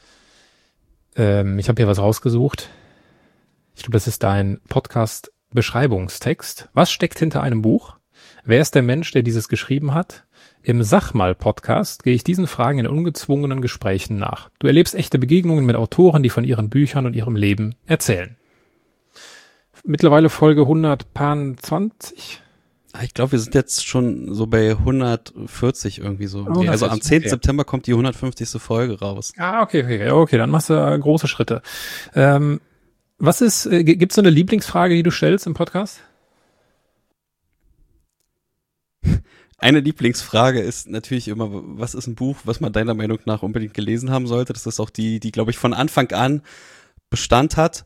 Ähm, ich habe hier was rausgesucht. Ich glaube, das ist dein Podcast-Beschreibungstext. Was steckt hinter einem Buch? Wer ist der Mensch, der dieses geschrieben hat? Im Sach-mal-Podcast gehe ich diesen Fragen in ungezwungenen Gesprächen nach. Du erlebst echte Begegnungen mit Autoren, die von ihren Büchern und ihrem Leben erzählen. Mittlerweile Folge hundertzwanzig. Ich glaube, wir sind jetzt schon so bei hundertvierzig irgendwie so. hundertvierzig, also am zehnten okay. September kommt die hundertfünfzigste Folge raus. Ah, okay, okay, okay, dann machst du äh, große Schritte. Ähm, was ist, äh, gibt's so eine Lieblingsfrage, die du stellst im Podcast? Eine Lieblingsfrage ist natürlich immer, was ist ein Buch, was man deiner Meinung nach unbedingt gelesen haben sollte? Das ist auch die, die, glaube ich, von Anfang an Bestand hat.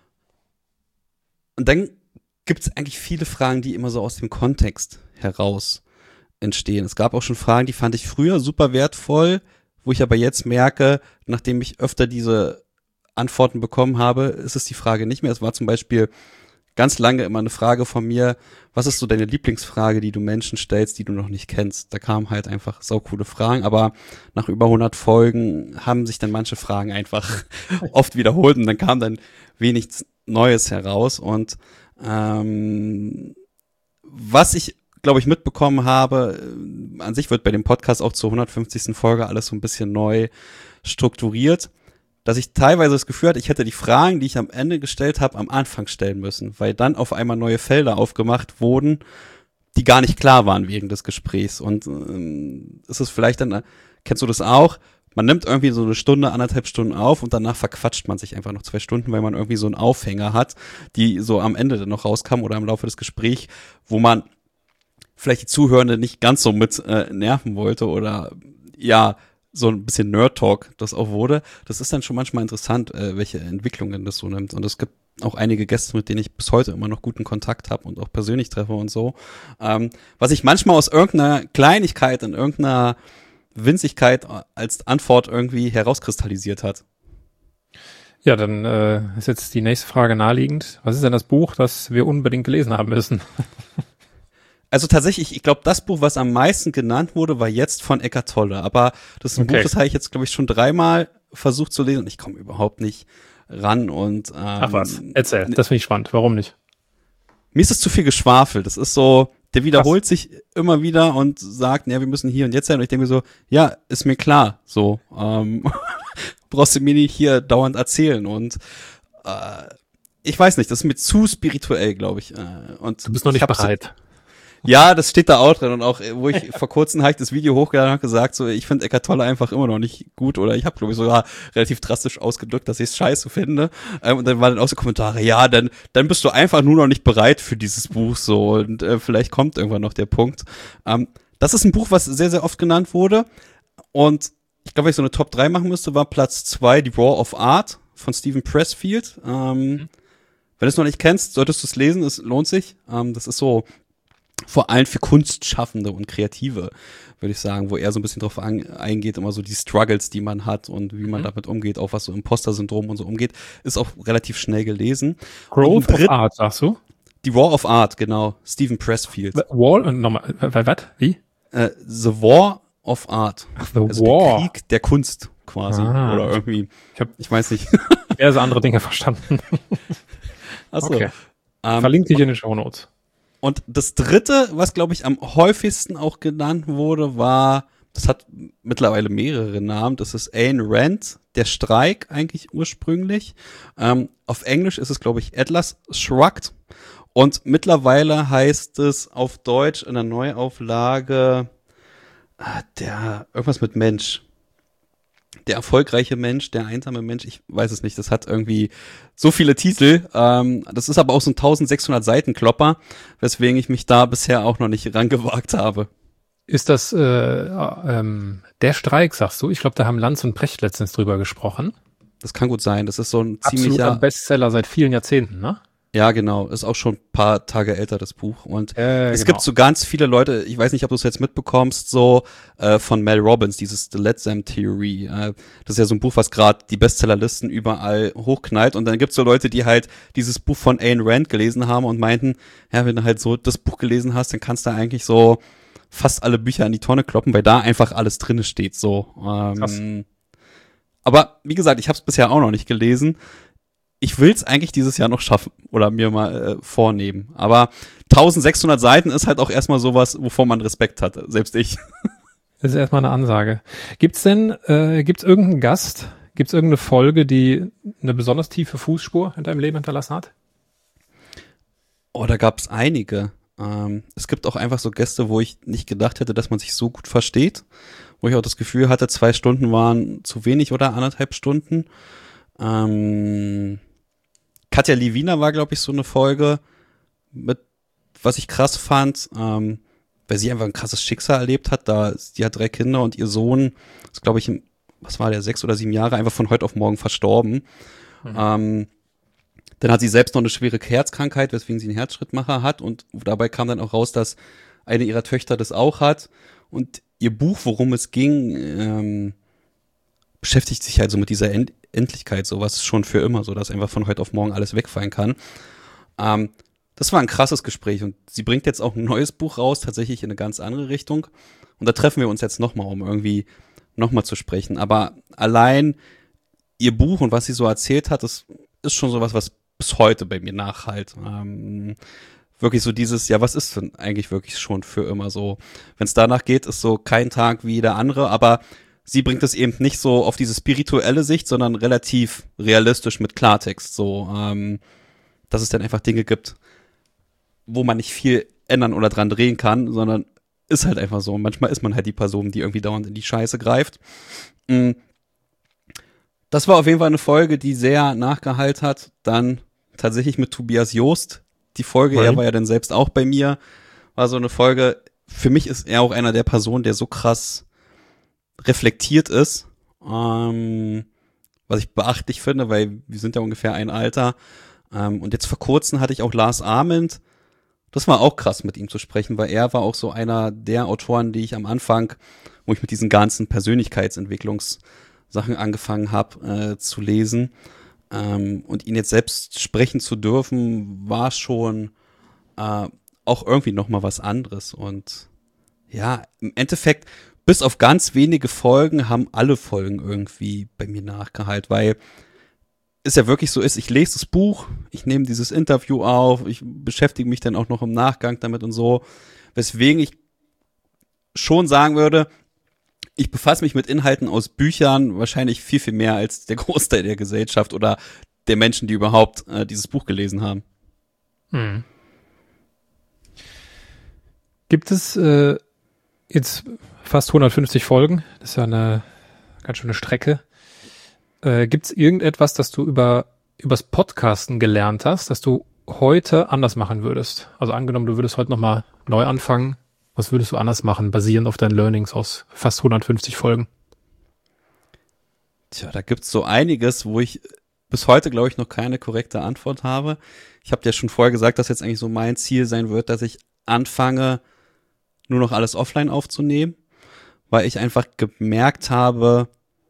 Und dann gibt es eigentlich viele Fragen, die immer so aus dem Kontext heraus entstehen. Es gab auch schon Fragen, die fand ich früher super wertvoll, wo ich aber jetzt merke, nachdem ich öfter diese Antworten bekommen habe, ist es die Frage nicht mehr. Es war zum Beispiel, ganz lange immer eine Frage von mir, was ist so deine Lieblingsfrage, die du Menschen stellst, die du noch nicht kennst? Da kamen halt einfach saucoole Fragen, aber nach über hundert Folgen haben sich dann manche Fragen einfach oft wiederholt und dann kam dann wenig Neues heraus und ähm, was ich, glaube ich, mitbekommen habe, an sich wird bei dem Podcast auch zur hundertfünfzigsten Folge alles so ein bisschen neu strukturiert, dass ich teilweise das Gefühl hatte, ich hätte die Fragen, die ich am Ende gestellt habe, am Anfang stellen müssen, weil dann auf einmal neue Felder aufgemacht wurden, die gar nicht klar waren während des Gesprächs. Und ähm, ist es vielleicht dann, kennst du das auch? Man nimmt irgendwie so eine Stunde, anderthalb Stunden auf und danach verquatscht man sich einfach noch zwei Stunden, weil man irgendwie so einen Aufhänger hat, die so am Ende dann noch rauskam oder im Laufe des Gesprächs, wo man vielleicht die Zuhörende nicht ganz so mit äh, nerven wollte oder ja, so ein bisschen Nerd-Talk das auch wurde. Das ist dann schon manchmal interessant, äh, welche Entwicklungen das so nimmt. Und es gibt auch einige Gäste, mit denen ich bis heute immer noch guten Kontakt habe und auch persönlich treffe und so. Ähm, was ich manchmal aus irgendeiner Kleinigkeit, in irgendeiner Winzigkeit als Antwort irgendwie herauskristallisiert hat. Ja, dann äh, ist jetzt die nächste Frage naheliegend. Was ist denn das Buch, das wir unbedingt gelesen haben müssen? Also tatsächlich, ich glaube, das Buch, was am meisten genannt wurde, war jetzt von Eckart Tolle. Aber das ist ein Okay. Buch, das habe ich jetzt, glaube ich, schon dreimal versucht zu lesen und ich komme überhaupt nicht ran. Und ähm, Ach was, erzähl, das finde ich spannend. Warum nicht? mir ist es zu viel Geschwafel. Das ist so, der wiederholt sich immer wieder und sagt, ja, wir müssen hier und jetzt sein. Und ich denke mir so, ja, ist mir klar. So, ähm, brauchst du mir nicht hier dauernd erzählen. Und äh, ich weiß nicht, das ist mir zu spirituell, glaube ich. Äh, und Du bist noch ich nicht hab's- bereit. Ja, das steht da auch drin und auch, wo ich vor kurzem habe ich das Video hochgeladen und gesagt, so, ich finde Eckart Tolle einfach immer noch nicht gut oder ich habe, glaube ich, sogar relativ drastisch ausgedrückt, dass ich es scheiße finde. Ähm, und dann waren dann auch so Kommentare, ja, dann, dann bist du einfach nur noch nicht bereit für dieses Buch so und äh, vielleicht kommt irgendwann noch der Punkt. Ähm, das ist ein Buch, was sehr, sehr oft genannt wurde und ich glaube, wenn ich so eine Top drei machen müsste, war Platz zwei die War of Art von Stephen Pressfield. Ähm, mhm. Wenn du es noch nicht kennst, solltest du es lesen, es lohnt sich. Ähm, das ist so vor allem für Kunstschaffende und Kreative, würde ich sagen, wo er so ein bisschen drauf an, eingeht, immer so die Struggles, die man hat und wie man mhm. damit umgeht, auch was so Imposter-Syndrom und so umgeht, ist auch relativ schnell gelesen. Growth of Art, sagst du? Die War of Art, genau. Stephen Pressfield. Wall, und nochmal, was? Wie? Äh, The War of Art. Ach, The also War. Der Krieg der Kunst quasi. Ah. Oder irgendwie, Ich habe ich weiß nicht. diverse andere Dinge verstanden. Achso. Okay. Ähm, Verlinke dich in den Shownotes. Und das dritte, was glaube ich am häufigsten auch genannt wurde, war, das hat mittlerweile mehrere Namen, das ist Ayn Rand, der Streik eigentlich ursprünglich. Ähm, auf Englisch ist es glaube ich Atlas Shrugged und mittlerweile heißt es auf Deutsch in der Neuauflage ah, der irgendwas mit Mensch. Der erfolgreiche Mensch, der einsame Mensch, ich weiß es nicht, das hat irgendwie so viele Titel. Ähm, das ist aber auch so ein eintausendsechshundert Seiten Klopper, weswegen ich mich da bisher auch noch nicht rangewagt habe. Ist das äh, ähm, der Streik, sagst du? Ich glaube, da haben Lanz und Brecht letztens drüber gesprochen. Das kann gut sein, das ist so ein Absoluter ziemlicher Bestseller seit vielen Jahrzehnten, ne? Ja, genau. Ist auch schon ein paar Tage älter, das Buch. Und Äh, es genau. gibt so ganz viele Leute, ich weiß nicht, ob du es jetzt mitbekommst, so äh, von Mel Robbins, dieses The Let Them Theory. Äh, das ist ja so ein Buch, was gerade die Bestsellerlisten überall hochknallt. Und dann gibt's so Leute, die halt dieses Buch von Ayn Rand gelesen haben und meinten, ja, wenn du halt so das Buch gelesen hast, dann kannst du eigentlich so fast alle Bücher in die Tonne kloppen, weil da einfach alles drinne steht. So. Ähm, aber wie gesagt, ich habe es bisher auch noch nicht gelesen. Ich will es eigentlich dieses Jahr noch schaffen oder mir mal äh, vornehmen. Aber eintausendsechshundert Seiten ist halt auch erstmal sowas, wovor man Respekt hat, selbst ich. Das ist erstmal eine Ansage. Gibt's denn, äh, gibt's irgendeinen Gast, gibt's irgendeine Folge, die eine besonders tiefe Fußspur in deinem Leben hinterlassen hat? Oh, da gab's einige. Ähm, es gibt auch einfach so Gäste, wo ich nicht gedacht hätte, dass man sich so gut versteht. Wo ich auch das Gefühl hatte, zwei Stunden waren zu wenig oder anderthalb Stunden. Ähm, Katja Lewiner war, glaube ich, so eine Folge, mit was ich krass fand, ähm, weil sie einfach ein krasses Schicksal erlebt hat. Da, die hat drei Kinder und ihr Sohn ist, glaube ich, was war der, sechs oder sieben Jahre, einfach von heute auf morgen verstorben. Mhm. Ähm, dann hat sie selbst noch eine schwere Herzkrankheit, weswegen sie einen Herzschrittmacher hat. Und dabei kam dann auch raus, dass eine ihrer Töchter das auch hat. Und ihr Buch, worum es ging, ähm, beschäftigt sich halt so mit dieser End- Endlichkeit, sowas schon für immer, so dass einfach von heute auf morgen alles wegfallen kann. Ähm, das war ein krasses Gespräch und sie bringt jetzt auch ein neues Buch raus, tatsächlich in eine ganz andere Richtung. Und da treffen wir uns jetzt nochmal, um irgendwie nochmal zu sprechen. Aber allein ihr Buch und was sie so erzählt hat, das ist schon sowas, was bis heute bei mir nachhalt. Ähm, wirklich so dieses, ja, was ist denn eigentlich wirklich schon für immer so? Wenn es danach geht, ist so kein Tag wie der andere, aber sie bringt es eben nicht so auf diese spirituelle Sicht, sondern relativ realistisch mit Klartext, so, ähm, dass es dann einfach Dinge gibt, wo man nicht viel ändern oder dran drehen kann, sondern ist halt einfach so. Und manchmal ist man halt die Person, die irgendwie dauernd in die Scheiße greift. Das war auf jeden Fall eine Folge, die sehr nachgehalt hat. Dann tatsächlich mit Tobias Joost. Die Folge, mhm. er war ja dann selbst auch bei mir, war so eine Folge. Für mich ist er auch einer der Personen, der so krass reflektiert ist, ähm, was ich beachtlich finde, weil wir sind ja ungefähr ein Alter. Ähm, und jetzt vor kurzem hatte ich auch Lars Ament. Das war auch krass, mit ihm zu sprechen, weil er war auch so einer der Autoren, die ich am Anfang, wo ich mit diesen ganzen Persönlichkeitsentwicklungssachen angefangen habe äh, zu lesen. Ähm, und ihn jetzt selbst sprechen zu dürfen, war schon äh, auch irgendwie nochmal was anderes. Und ja, im Endeffekt, bis auf ganz wenige Folgen, haben alle Folgen irgendwie bei mir nachgehalt, weil es ja wirklich so ist, ich lese das Buch, ich nehme dieses Interview auf, ich beschäftige mich dann auch noch im Nachgang damit und so, weswegen ich schon sagen würde, ich befasse mich mit Inhalten aus Büchern wahrscheinlich viel, viel mehr als der Großteil der Gesellschaft oder der Menschen, die überhaupt äh, dieses Buch gelesen haben. Hm. Gibt es äh, jetzt fast hundertfünfzig Folgen, das ist ja eine ganz schöne Strecke. Äh, Gibt es irgendetwas, das du über übers Podcasten gelernt hast, das du heute anders machen würdest? Also angenommen, du würdest heute nochmal neu anfangen. Was würdest du anders machen, basierend auf deinen Learnings aus fast hundertfünfzig Folgen? Tja, da gibt's so einiges, wo ich bis heute, glaube ich, noch keine korrekte Antwort habe. Ich habe dir schon vorher gesagt, dass jetzt eigentlich so mein Ziel sein wird, dass ich anfange, nur noch alles offline aufzunehmen, weil ich einfach gemerkt habe,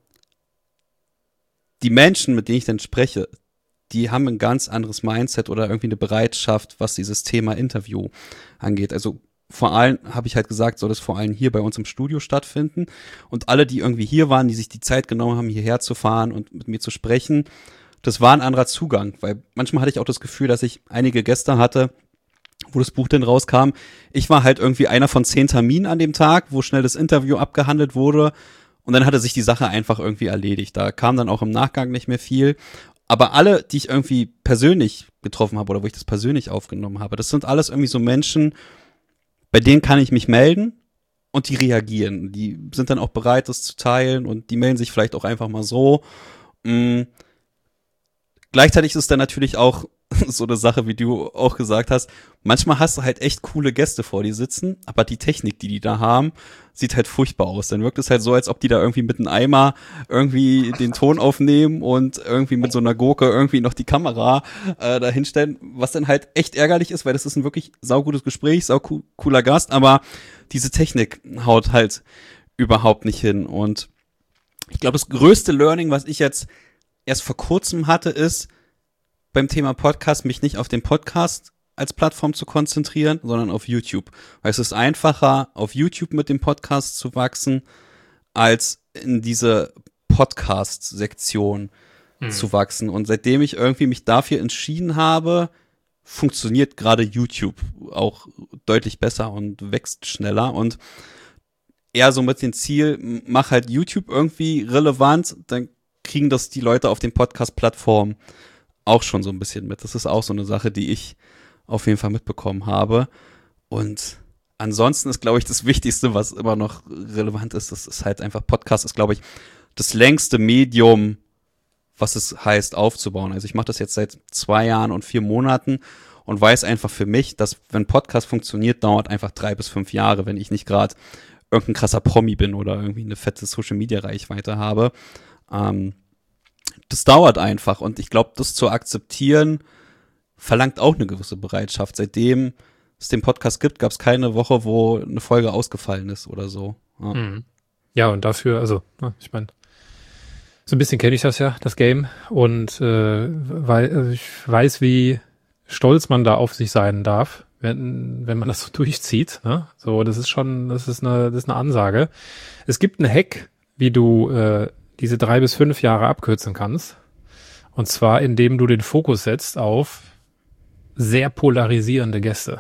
die Menschen, mit denen ich dann spreche, die haben ein ganz anderes Mindset oder irgendwie eine Bereitschaft, was dieses Thema Interview angeht. Also vor allem habe ich halt gesagt, soll das vor allem hier bei uns im Studio stattfinden. Und alle, die irgendwie hier waren, die sich die Zeit genommen haben, hierher zu fahren und mit mir zu sprechen, das war ein anderer Zugang. Weil manchmal hatte ich auch das Gefühl, dass ich einige Gäste hatte, wo das Buch denn rauskam. Ich war halt irgendwie einer von zehn Terminen an dem Tag, wo schnell das Interview abgehandelt wurde. Und dann hatte sich die Sache einfach irgendwie erledigt. Da kam dann auch im Nachgang nicht mehr viel. Aber alle, die ich irgendwie persönlich getroffen habe oder wo ich das persönlich aufgenommen habe, das sind alles irgendwie so Menschen, bei denen kann ich mich melden und die reagieren. Die sind dann auch bereit, das zu teilen und die melden sich vielleicht auch einfach mal so. Mhm. Gleichzeitig ist es dann natürlich auch so eine Sache, wie du auch gesagt hast, manchmal hast du halt echt coole Gäste vor dir sitzen, aber die Technik, die die da haben, sieht halt furchtbar aus. Dann wirkt es halt so, als ob die da irgendwie mit einem Eimer irgendwie den Ton aufnehmen und irgendwie mit so einer Gurke irgendwie noch die Kamera äh, da hinstellen, was dann halt echt ärgerlich ist, weil das ist ein wirklich saugutes Gespräch, sau cooler Gast, aber diese Technik haut halt überhaupt nicht hin. Und ich glaube, das größte Learning, was ich jetzt erst vor kurzem hatte, ist, beim Thema Podcast mich nicht auf den Podcast als Plattform zu konzentrieren, sondern auf YouTube. Weil es ist einfacher, auf YouTube mit dem Podcast zu wachsen, als in diese Podcast-Sektion hm. zu wachsen. Und seitdem ich irgendwie mich dafür entschieden habe, funktioniert gerade YouTube auch deutlich besser und wächst schneller. Und eher so mit dem Ziel, mach halt YouTube irgendwie relevant, dann kriegen das die Leute auf den Podcast-Plattformen auch schon so ein bisschen mit. Das ist auch so eine Sache, die ich auf jeden Fall mitbekommen habe. Und ansonsten ist, glaube ich, das Wichtigste, was immer noch relevant ist, das ist halt einfach, Podcast ist, glaube ich, das längste Medium, was es heißt, aufzubauen. Also ich mache das jetzt seit zwei Jahren und vier Monaten und weiß einfach für mich, dass wenn Podcast funktioniert, dauert einfach drei bis fünf Jahre, wenn ich nicht gerade irgendein krasser Promi bin oder irgendwie eine fette Social-Media-Reichweite habe. Ähm, Das dauert einfach und ich glaube, das zu akzeptieren, verlangt auch eine gewisse Bereitschaft. Seitdem es den Podcast gibt, gab es keine Woche, wo eine Folge ausgefallen ist oder so. Ja, mhm. Ja, und dafür, also, ich meine, so ein bisschen kenne ich das ja, das Game, und äh, weil, also ich weiß, wie stolz man da auf sich sein darf, wenn, wenn man das so durchzieht, ne? So, das ist schon, das ist eine, das ist eine Ansage. Es gibt einen Hack, wie du äh, diese drei bis fünf Jahre abkürzen kannst. Und zwar, indem du den Fokus setzt auf sehr polarisierende Gäste.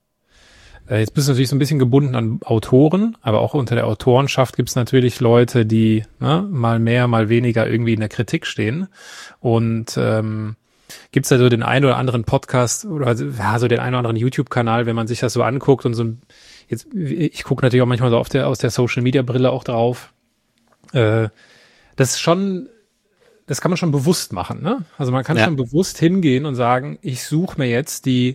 Äh, jetzt bist du natürlich so ein bisschen gebunden an Autoren, aber auch unter der Autorenschaft gibt es natürlich Leute, die ne, mal mehr, mal weniger irgendwie in der Kritik stehen. Und ähm, gibt es da so den einen oder anderen Podcast oder ja, so den einen oder anderen YouTube-Kanal, wenn man sich das so anguckt und so jetzt, ich gucke natürlich auch manchmal so auf der, aus der Social-Media-Brille auch drauf. Äh, das ist schon, das kann man schon bewusst machen, ne? Also man kann ja. schon bewusst hingehen und sagen, ich suche mir jetzt die,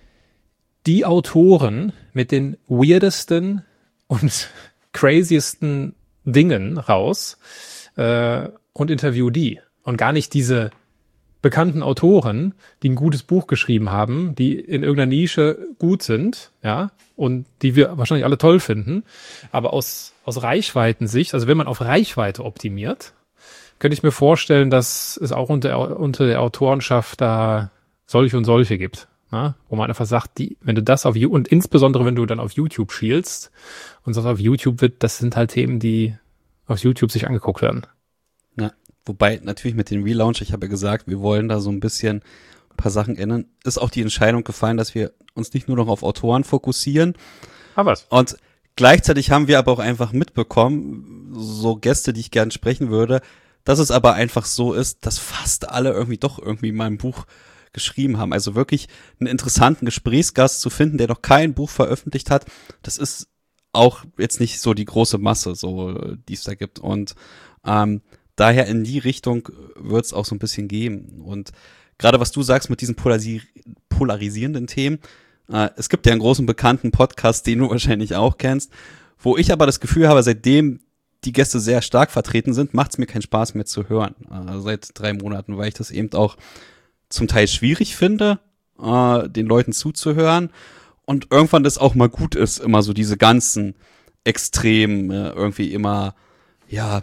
die Autoren mit den weirdesten und craziesten Dingen raus äh, und interview die. Und gar nicht diese bekannten Autoren, die ein gutes Buch geschrieben haben, die in irgendeiner Nische gut sind, ja, und die wir wahrscheinlich alle toll finden, aber aus, aus Reichweitensicht, also wenn man auf Reichweite optimiert, könnte ich mir vorstellen, dass es auch unter, unter der Autorenschaft da solche und solche gibt, ja, wo man einfach sagt, die, wenn du das auf YouTube, und insbesondere wenn du dann auf YouTube schielst und sagst, auf YouTube wird, das sind halt Themen, die auf YouTube sich angeguckt werden. Ja. Wobei natürlich mit dem Relaunch, ich habe ja gesagt, wir wollen da so ein bisschen ein paar Sachen ändern, ist auch die Entscheidung gefallen, dass wir uns nicht nur noch auf Autoren fokussieren. Aber was? Und gleichzeitig haben wir aber auch einfach mitbekommen, so Gäste, die ich gern sprechen würde, dass es aber einfach so ist, dass fast alle irgendwie doch irgendwie mal ein Buch geschrieben haben. Also wirklich einen interessanten Gesprächsgast zu finden, der noch kein Buch veröffentlicht hat, das ist auch jetzt nicht so die große Masse, so die es da gibt. Und ähm, daher in die Richtung wird es auch so ein bisschen gehen. Und gerade was du sagst mit diesen polarisi- polarisierenden Themen, äh, es gibt ja einen großen bekannten Podcast, den du wahrscheinlich auch kennst, wo ich aber das Gefühl habe, seitdem die Gäste sehr stark vertreten sind, macht es mir keinen Spaß mehr zu hören. Äh, seit drei Monaten, weil ich das eben auch zum Teil schwierig finde, äh, den Leuten zuzuhören. Und irgendwann das auch mal gut ist, immer so diese ganzen Extremen äh, irgendwie immer, ja,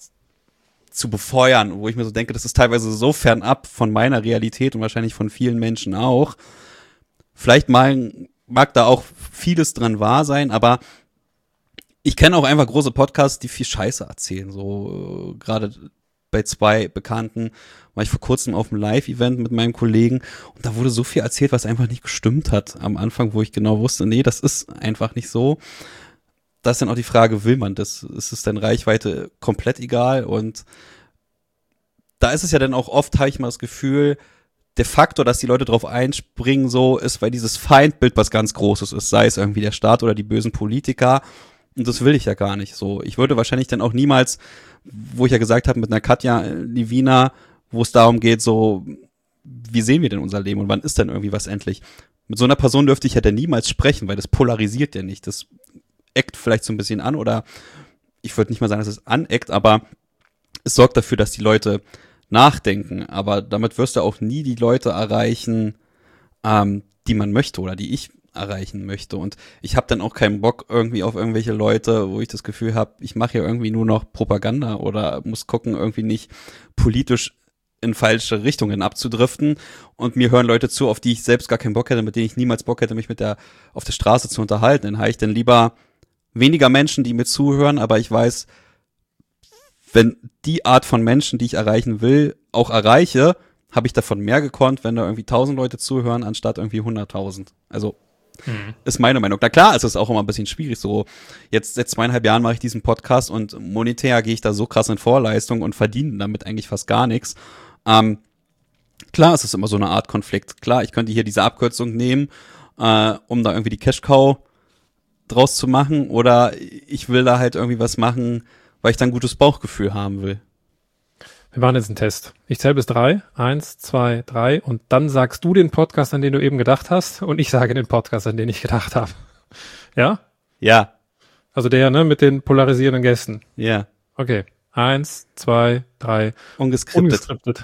zu befeuern, wo ich mir so denke, das ist teilweise so fernab von meiner Realität und wahrscheinlich von vielen Menschen auch. Vielleicht mal mag da auch vieles dran wahr sein, aber ich kenne auch einfach große Podcasts, die viel Scheiße erzählen. So äh, gerade bei zwei Bekannten war ich vor kurzem auf einem Live-Event mit meinem Kollegen und da wurde so viel erzählt, was einfach nicht gestimmt hat am Anfang, wo ich genau wusste, nee, das ist einfach nicht so. Da ist dann auch die Frage, will man das? Ist es denn Reichweite komplett egal? Und da ist es ja dann auch oft, habe ich mal das Gefühl, der Faktor, dass die Leute drauf einspringen, so ist, weil dieses Feindbild was ganz Großes ist, sei es irgendwie der Staat oder die bösen Politiker. Und das will ich ja gar nicht so. Ich würde wahrscheinlich dann auch niemals, wo ich ja gesagt habe, mit einer Katja Livina, wo es darum geht, so, wie sehen wir denn unser Leben und wann ist denn irgendwie was endlich? Mit so einer Person dürfte ich ja dann niemals sprechen, weil das polarisiert ja nicht. Das eckt vielleicht so ein bisschen an oder ich würde nicht mal sagen, dass es aneckt, aber es sorgt dafür, dass die Leute nachdenken. Aber damit wirst du auch nie die Leute erreichen, ähm, die man möchte oder die ich erreichen möchte. Und ich habe dann auch keinen Bock irgendwie auf irgendwelche Leute, wo ich das Gefühl habe, ich mache hier irgendwie nur noch Propaganda oder muss gucken, irgendwie nicht politisch in falsche Richtungen abzudriften und mir hören Leute zu, auf die ich selbst gar keinen Bock hätte, mit denen ich niemals Bock hätte, mich mit der auf der Straße zu unterhalten. Dann habe ich dann lieber weniger Menschen, die mir zuhören, aber ich weiß, wenn die Art von Menschen, die ich erreichen will, auch erreiche, habe ich davon mehr gekonnt, wenn da irgendwie tausend Leute zuhören, anstatt irgendwie hunderttausend. Also hm. ist meine Meinung. Na klar, es ist auch immer ein bisschen schwierig. So jetzt seit zweieinhalb Jahren mache ich diesen Podcast und monetär gehe ich da so krass in Vorleistung und verdiene damit eigentlich fast gar nichts. Ähm, klar, es ist immer so eine Art Konflikt. Klar, ich könnte hier diese Abkürzung nehmen, äh, um da irgendwie die Cash-Cow draus zu machen, oder ich will da halt irgendwie was machen, weil ich dann ein gutes Bauchgefühl haben will. Wir machen jetzt einen Test. Ich zähle bis drei. Eins, zwei, drei. Und dann sagst du den Podcast, an den du eben gedacht hast. Und ich sage den Podcast, an den ich gedacht habe. Ja? Ja. Also der, ne, mit den polarisierenden Gästen. Ja. Okay. Eins, zwei, drei. Ungeskriptet. Ungeskriptet.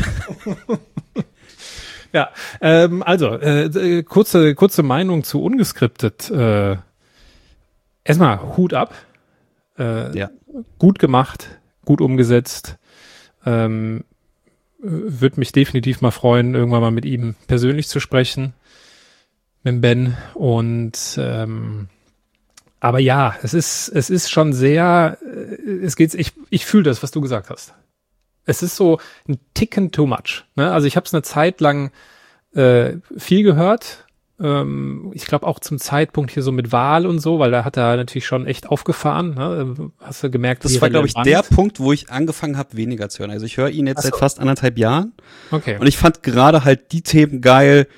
Ja, ähm, also, äh, kurze, kurze Meinung zu ungeskriptet. Äh, erstmal Hut ab. Äh, ja. Gut gemacht, gut umgesetzt. Ähm, würde mich definitiv mal freuen, irgendwann mal mit ihm persönlich zu sprechen, mit Ben. Und ähm, aber ja, es ist es ist schon sehr, es geht, ich ich fühle das, was du gesagt hast. Es ist so ein Ticken too much. Ne? Also ich habe es eine Zeit lang äh, viel gehört. Ähm, ich glaube auch zum Zeitpunkt hier so mit Wahl und so, weil da hat er natürlich schon echt aufgefahren. Ne? Hast du gemerkt, das war, glaube ich, der Punkt, wo ich angefangen habe, weniger zu hören. Also ich höre ihn jetzt Ach so. seit fast anderthalb Jahren. Okay. Und ich fand gerade halt die Themen geil,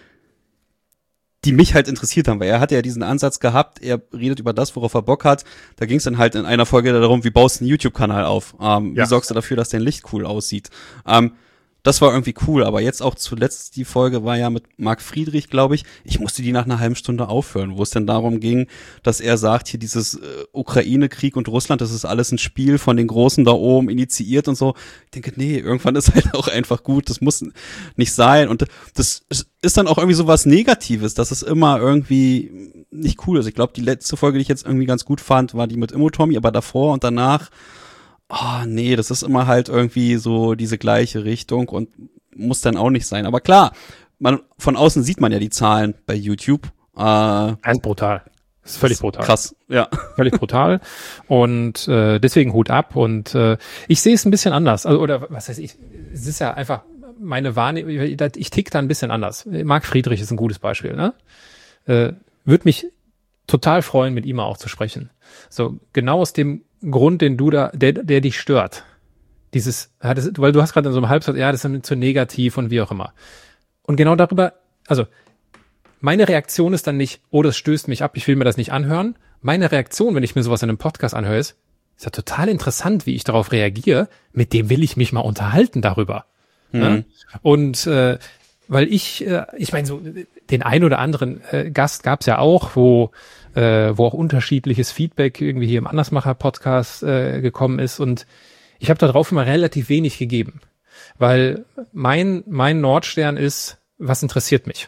die mich halt interessiert haben, weil er hatte ja diesen Ansatz gehabt, er redet über das, worauf er Bock hat. Da ging es dann halt in einer Folge darum, wie baust du einen YouTube-Kanal auf? Ähm, Ja. Wie sorgst du dafür, dass dein Licht cool aussieht? Ähm, das war irgendwie cool, aber jetzt auch zuletzt die Folge war ja mit Marc Friedrich, glaube ich. Ich musste die nach einer halben Stunde aufhören, wo es dann darum ging, dass er sagt, hier dieses äh, Ukraine-Krieg und Russland, das ist alles ein Spiel von den Großen da oben initiiert und so. Ich denke, nee, irgendwann ist halt auch einfach gut, das muss nicht sein. Und das ist dann auch irgendwie so was Negatives, dass es immer irgendwie nicht cool ist. Ich glaube, die letzte Folge, die ich jetzt irgendwie ganz gut fand, war die mit Immo Tommy, aber davor und danach oh, nee, das ist immer halt irgendwie so diese gleiche Richtung und muss dann auch nicht sein. Aber klar, man, von außen sieht man ja die Zahlen bei YouTube. Äh, Das ist brutal. Das ist völlig ist brutal. Krass, ja. Völlig brutal. Und äh, deswegen Hut ab. Und äh, ich sehe es ein bisschen anders. Also, oder was heißt ich? Es ist ja einfach meine Wahrnehmung. Ich tick da ein bisschen anders. Marc Friedrich ist ein gutes Beispiel. Ne? Äh, Würde mich total freuen, mit ihm mal auch zu sprechen. So genau aus dem Grund, den du da, der, der dich stört. Dieses, ja, das, weil du hast gerade in so einem Halbsatz, ja, das ist zu negativ und wie auch immer. Und genau darüber, also meine Reaktion ist dann nicht, oh, das stößt mich ab, ich will mir das nicht anhören. Meine Reaktion, wenn ich mir sowas in einem Podcast anhöre, ist, ist ja total interessant, wie ich darauf reagiere. Mit dem will ich mich mal unterhalten darüber. Mhm. Ja? Und äh, weil ich, äh, ich meine, so den ein oder anderen äh, Gast gab's ja auch, wo äh, wo auch unterschiedliches Feedback irgendwie hier im Andersmacher-Podcast äh, gekommen ist. Und ich habe darauf immer relativ wenig gegeben. Weil mein mein Nordstern ist, was interessiert mich?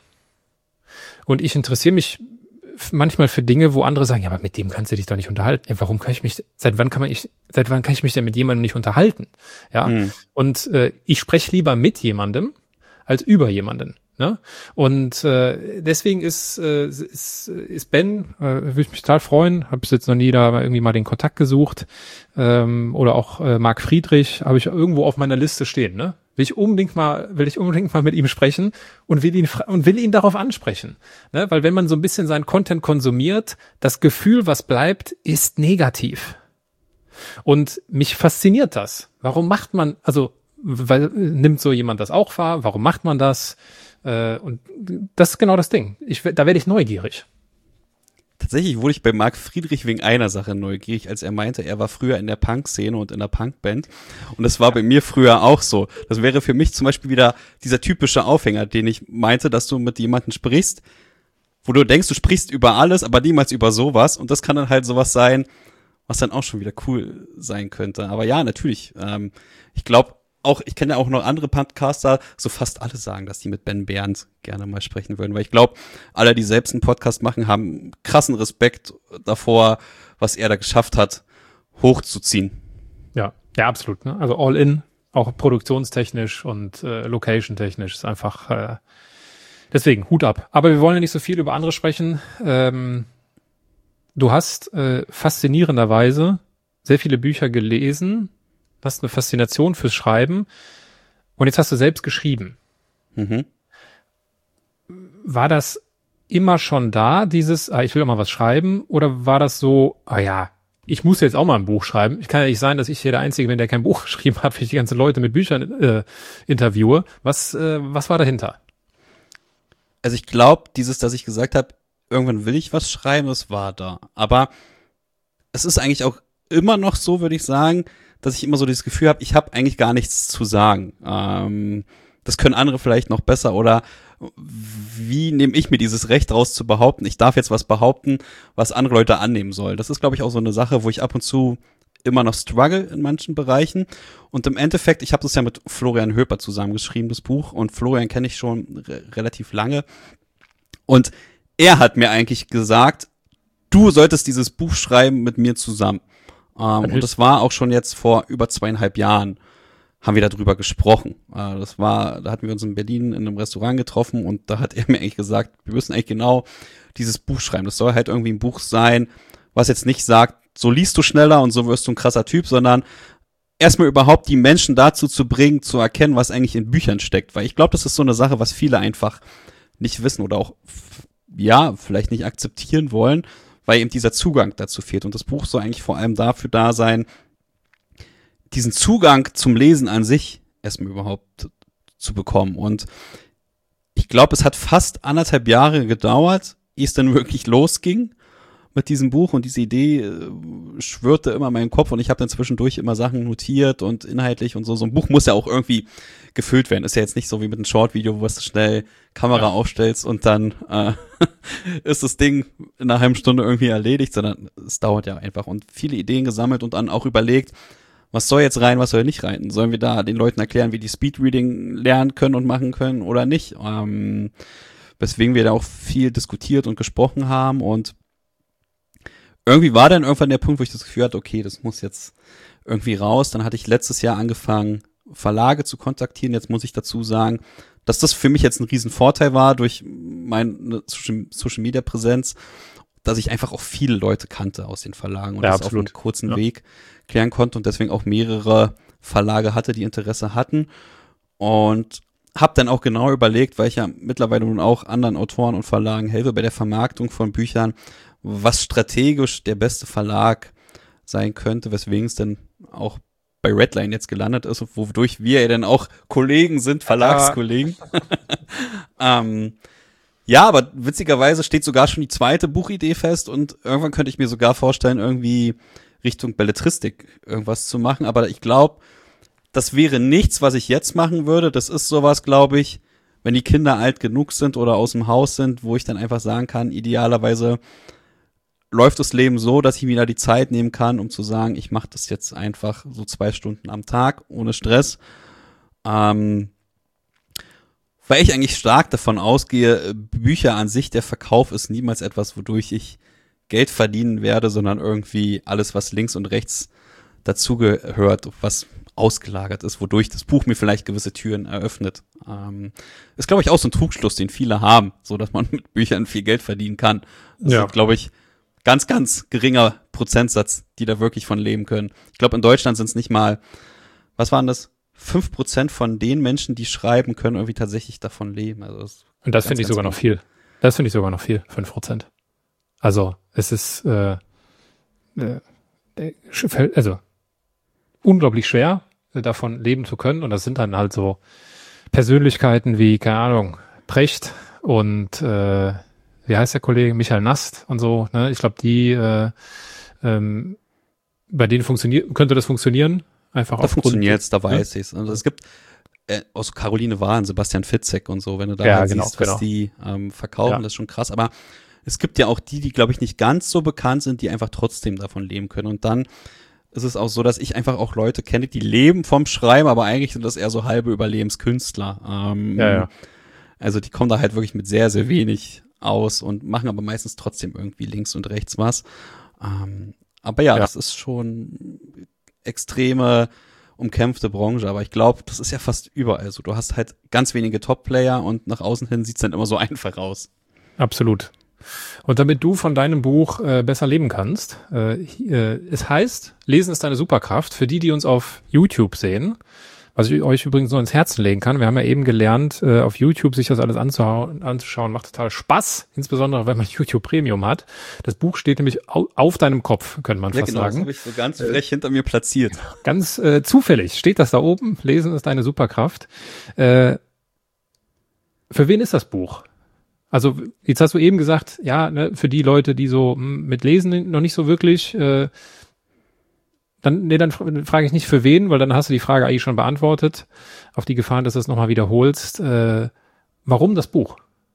Und ich interessiere mich manchmal für Dinge, wo andere sagen, ja, aber mit dem kannst du dich doch nicht unterhalten. Ja, warum kann ich mich, seit wann kann man ich, seit wann kann ich mich denn mit jemandem nicht unterhalten? Ja. Mhm. Und äh, ich spreche lieber mit jemandem als über jemanden. Ne? Und äh, deswegen ist, äh, ist, ist Ben, äh, würde ich mich total freuen, habe bis jetzt noch nie da irgendwie mal den Kontakt gesucht, ähm, oder auch äh, Marc Friedrich habe ich irgendwo auf meiner Liste stehen, ne? Will ich unbedingt mal, will ich unbedingt mal mit ihm sprechen und will ihn und will ihn darauf ansprechen, ne? Weil wenn man so ein bisschen seinen Content konsumiert, das Gefühl, was bleibt, ist negativ. Und mich fasziniert das. Warum macht man, also weil nimmt so jemand das auch wahr? Warum macht man das? Äh, und das ist genau das Ding. Ich, da werde ich neugierig. Tatsächlich wurde ich bei Marc Friedrich wegen einer Sache neugierig, als er meinte, er war früher in der Punk-Szene und in der Punk-Band. Und das war ja bei mir früher auch so. Das wäre für mich zum Beispiel wieder dieser typische Aufhänger, den ich meinte, dass du mit jemandem sprichst, wo du denkst, du sprichst über alles, aber niemals über sowas. Und das kann dann halt sowas sein, was dann auch schon wieder cool sein könnte. Aber ja, natürlich. Ähm, ich glaube, auch, ich kenne ja auch noch andere Podcaster, so fast alle sagen, dass die mit Ben Behrens gerne mal sprechen würden, weil ich glaube, alle, die selbst einen Podcast machen, haben krassen Respekt davor, was er da geschafft hat, hochzuziehen. Ja, ja, absolut. Ne? Also all in, auch produktionstechnisch und äh, location-technisch ist einfach, äh, deswegen Hut ab. Aber wir wollen ja nicht so viel über andere sprechen. Ähm, du hast äh, faszinierenderweise sehr viele Bücher gelesen, hast eine Faszination fürs Schreiben und jetzt hast du selbst geschrieben. Mhm. War das immer schon da, dieses, ah, ich will auch mal was schreiben, oder war das so, ah ja, ich muss jetzt auch mal ein Buch schreiben. Ich kann ja nicht sein, dass ich hier der Einzige bin, der kein Buch geschrieben hat, wenn ich die ganzen Leute mit Büchern äh, interviewe. Was, äh, was war dahinter? Also ich glaube, dieses, dass ich gesagt habe, irgendwann will ich was schreiben, das war da. Aber es ist eigentlich auch immer noch so, würde ich sagen, dass ich immer so dieses Gefühl habe, ich habe eigentlich gar nichts zu sagen. Ähm, das können andere vielleicht noch besser, oder wie nehme ich mir dieses Recht raus zu behaupten, ich darf jetzt was behaupten, was andere Leute annehmen sollen. Das ist, glaube ich, auch so eine Sache, wo ich ab und zu immer noch struggle in manchen Bereichen. Und im Endeffekt, ich habe das ja mit Florian Höper zusammengeschrieben, das Buch, und Florian kenne ich schon re- relativ lange. Und er hat mir eigentlich gesagt, du solltest dieses Buch schreiben mit mir zusammen. Ähm, und das war auch schon jetzt vor über zweieinhalb Jahren. haben wir darüber gesprochen. Äh, das war, da hatten wir uns in Berlin in einem Restaurant getroffen und da hat er mir eigentlich gesagt, wir müssen eigentlich genau dieses Buch schreiben. Das soll halt irgendwie ein Buch sein, was jetzt nicht sagt, so liest du schneller und so wirst du ein krasser Typ, sondern erstmal überhaupt die Menschen dazu zu bringen, zu erkennen, was eigentlich in Büchern steckt. Weil ich glaube, das ist so eine Sache, was viele einfach nicht wissen oder auch, ja, vielleicht nicht akzeptieren wollen, weil eben dieser Zugang dazu fehlt. Und das Buch soll eigentlich vor allem dafür da sein, diesen Zugang zum Lesen an sich erstmal überhaupt zu bekommen. Und ich glaube, es hat fast anderthalb Jahre gedauert, ehe es dann wirklich losging mit diesem Buch. Und diese Idee äh, schwirrte immer in meinem Kopf und ich habe dann zwischendurch immer Sachen notiert und inhaltlich und so. So ein Buch muss ja auch irgendwie gefüllt werden. Ist ja jetzt nicht so wie mit einem Short-Video, wo du schnell Kamera ja. aufstellst und dann äh, ist das Ding in einer halben Stunde irgendwie erledigt, sondern es dauert ja einfach. Und viele Ideen gesammelt und dann auch überlegt, was soll jetzt rein, was soll nicht rein? Sollen wir da den Leuten erklären, wie die Speedreading lernen können und machen können oder nicht? Ähm, weswegen wir da auch viel diskutiert und gesprochen haben und irgendwie war dann irgendwann der Punkt, wo ich das Gefühl hatte, okay, das muss jetzt irgendwie raus. Dann hatte ich letztes Jahr angefangen, Verlage zu kontaktieren. Jetzt muss ich dazu sagen, dass das für mich jetzt ein Riesenvorteil war durch meine Social-Media-Präsenz, dass ich einfach auch viele Leute kannte aus den Verlagen und ja, das absolut. auf einem kurzen ja. Weg klären konnte und deswegen auch mehrere Verlage hatte, die Interesse hatten. Und habe dann auch genau überlegt, weil ich ja mittlerweile nun auch anderen Autoren und Verlagen helfe bei der Vermarktung von Büchern, was strategisch der beste Verlag sein könnte, weswegen es dann auch bei Redline jetzt gelandet ist, wodurch wir ja dann auch Kollegen sind, Verlagskollegen. ähm, ja, aber witzigerweise steht sogar schon die zweite Buchidee fest und irgendwann könnte ich mir sogar vorstellen, irgendwie Richtung Belletristik irgendwas zu machen, aber ich glaube, das wäre nichts, was ich jetzt machen würde. Das ist sowas, glaube ich, wenn die Kinder alt genug sind oder aus dem Haus sind, wo ich dann einfach sagen kann, idealerweise läuft das Leben so, dass ich mir da die Zeit nehmen kann, um zu sagen, ich mache das jetzt einfach so zwei Stunden am Tag, ohne Stress. Ähm, weil ich eigentlich stark davon ausgehe, Bücher an sich, der Verkauf ist niemals etwas, wodurch ich Geld verdienen werde, sondern irgendwie alles, was links und rechts dazugehört, was ausgelagert ist, wodurch das Buch mir vielleicht gewisse Türen eröffnet. Ähm, ist, glaube ich, auch so ein Trugschluss, den viele haben, so dass man mit Büchern viel Geld verdienen kann. Das ja. ist, glaube ich, ganz, ganz geringer Prozentsatz, die da wirklich von leben können. Ich glaube, in Deutschland sind es nicht mal, was waren das? Fünf Prozent von den Menschen, die schreiben, können irgendwie tatsächlich davon leben. Also das und das finde ich sogar noch viel. Das finde ich sogar noch viel, fünf Prozent. Also, es ist, äh, äh, also, unglaublich schwer, davon leben zu können. Und das sind dann halt so Persönlichkeiten wie, keine Ahnung, Precht und äh, wie heißt der Kollege, Michael Nast und so. Ne? Ich glaube, die, äh, ähm, bei denen funktioniert, könnte das funktionieren. Einfach da funktioniert es, da ja? weiß ich es. Also es gibt äh, aus Caroline Wahn, Sebastian Fitzek und so, wenn du da ja, halt genau, siehst, was genau. die ähm, verkaufen, ja. das ist schon krass. Aber es gibt ja auch die, die, glaube ich, nicht ganz so bekannt sind, die einfach trotzdem davon leben können. Und dann ist es auch so, dass ich einfach auch Leute kenne, die leben vom Schreiben, aber eigentlich sind das eher so halbe Überlebenskünstler. Ähm, ja, ja. Also die kommen da halt wirklich mit sehr, sehr wenig aus und machen aber meistens trotzdem irgendwie links und rechts was. Ähm, aber ja, ja, das ist schon extreme, umkämpfte Branche, aber ich glaube, das ist ja fast überall so. Du hast halt ganz wenige Top-Player und nach außen hin sieht's dann immer so einfach aus. Absolut. Und damit du von deinem Buch äh, besser leben kannst, äh, äh, es heißt, Lesen ist deine Superkraft. Für die, die uns auf YouTube sehen, was ich euch übrigens nur ins Herzen legen kann, wir haben ja eben gelernt, äh, auf YouTube sich das alles anzuhauen, anzuschauen, macht total Spaß, insbesondere wenn man YouTube Premium hat. Das Buch steht nämlich au- auf deinem Kopf, könnte man ja, fast genau, sagen. Das habe ich so ganz frech äh, hinter mir platziert. Ganz äh, zufällig steht das da oben, Lesen ist deine Superkraft. Äh, für wen ist das Buch? Also jetzt hast du eben gesagt, ja, ne, für die Leute, die so m, mit Lesen noch nicht so wirklich, äh, dann, nee, dann frage ich nicht für wen, weil dann hast du die Frage eigentlich schon beantwortet, auf die Gefahr, dass du es nochmal wiederholst. Äh, warum das Buch?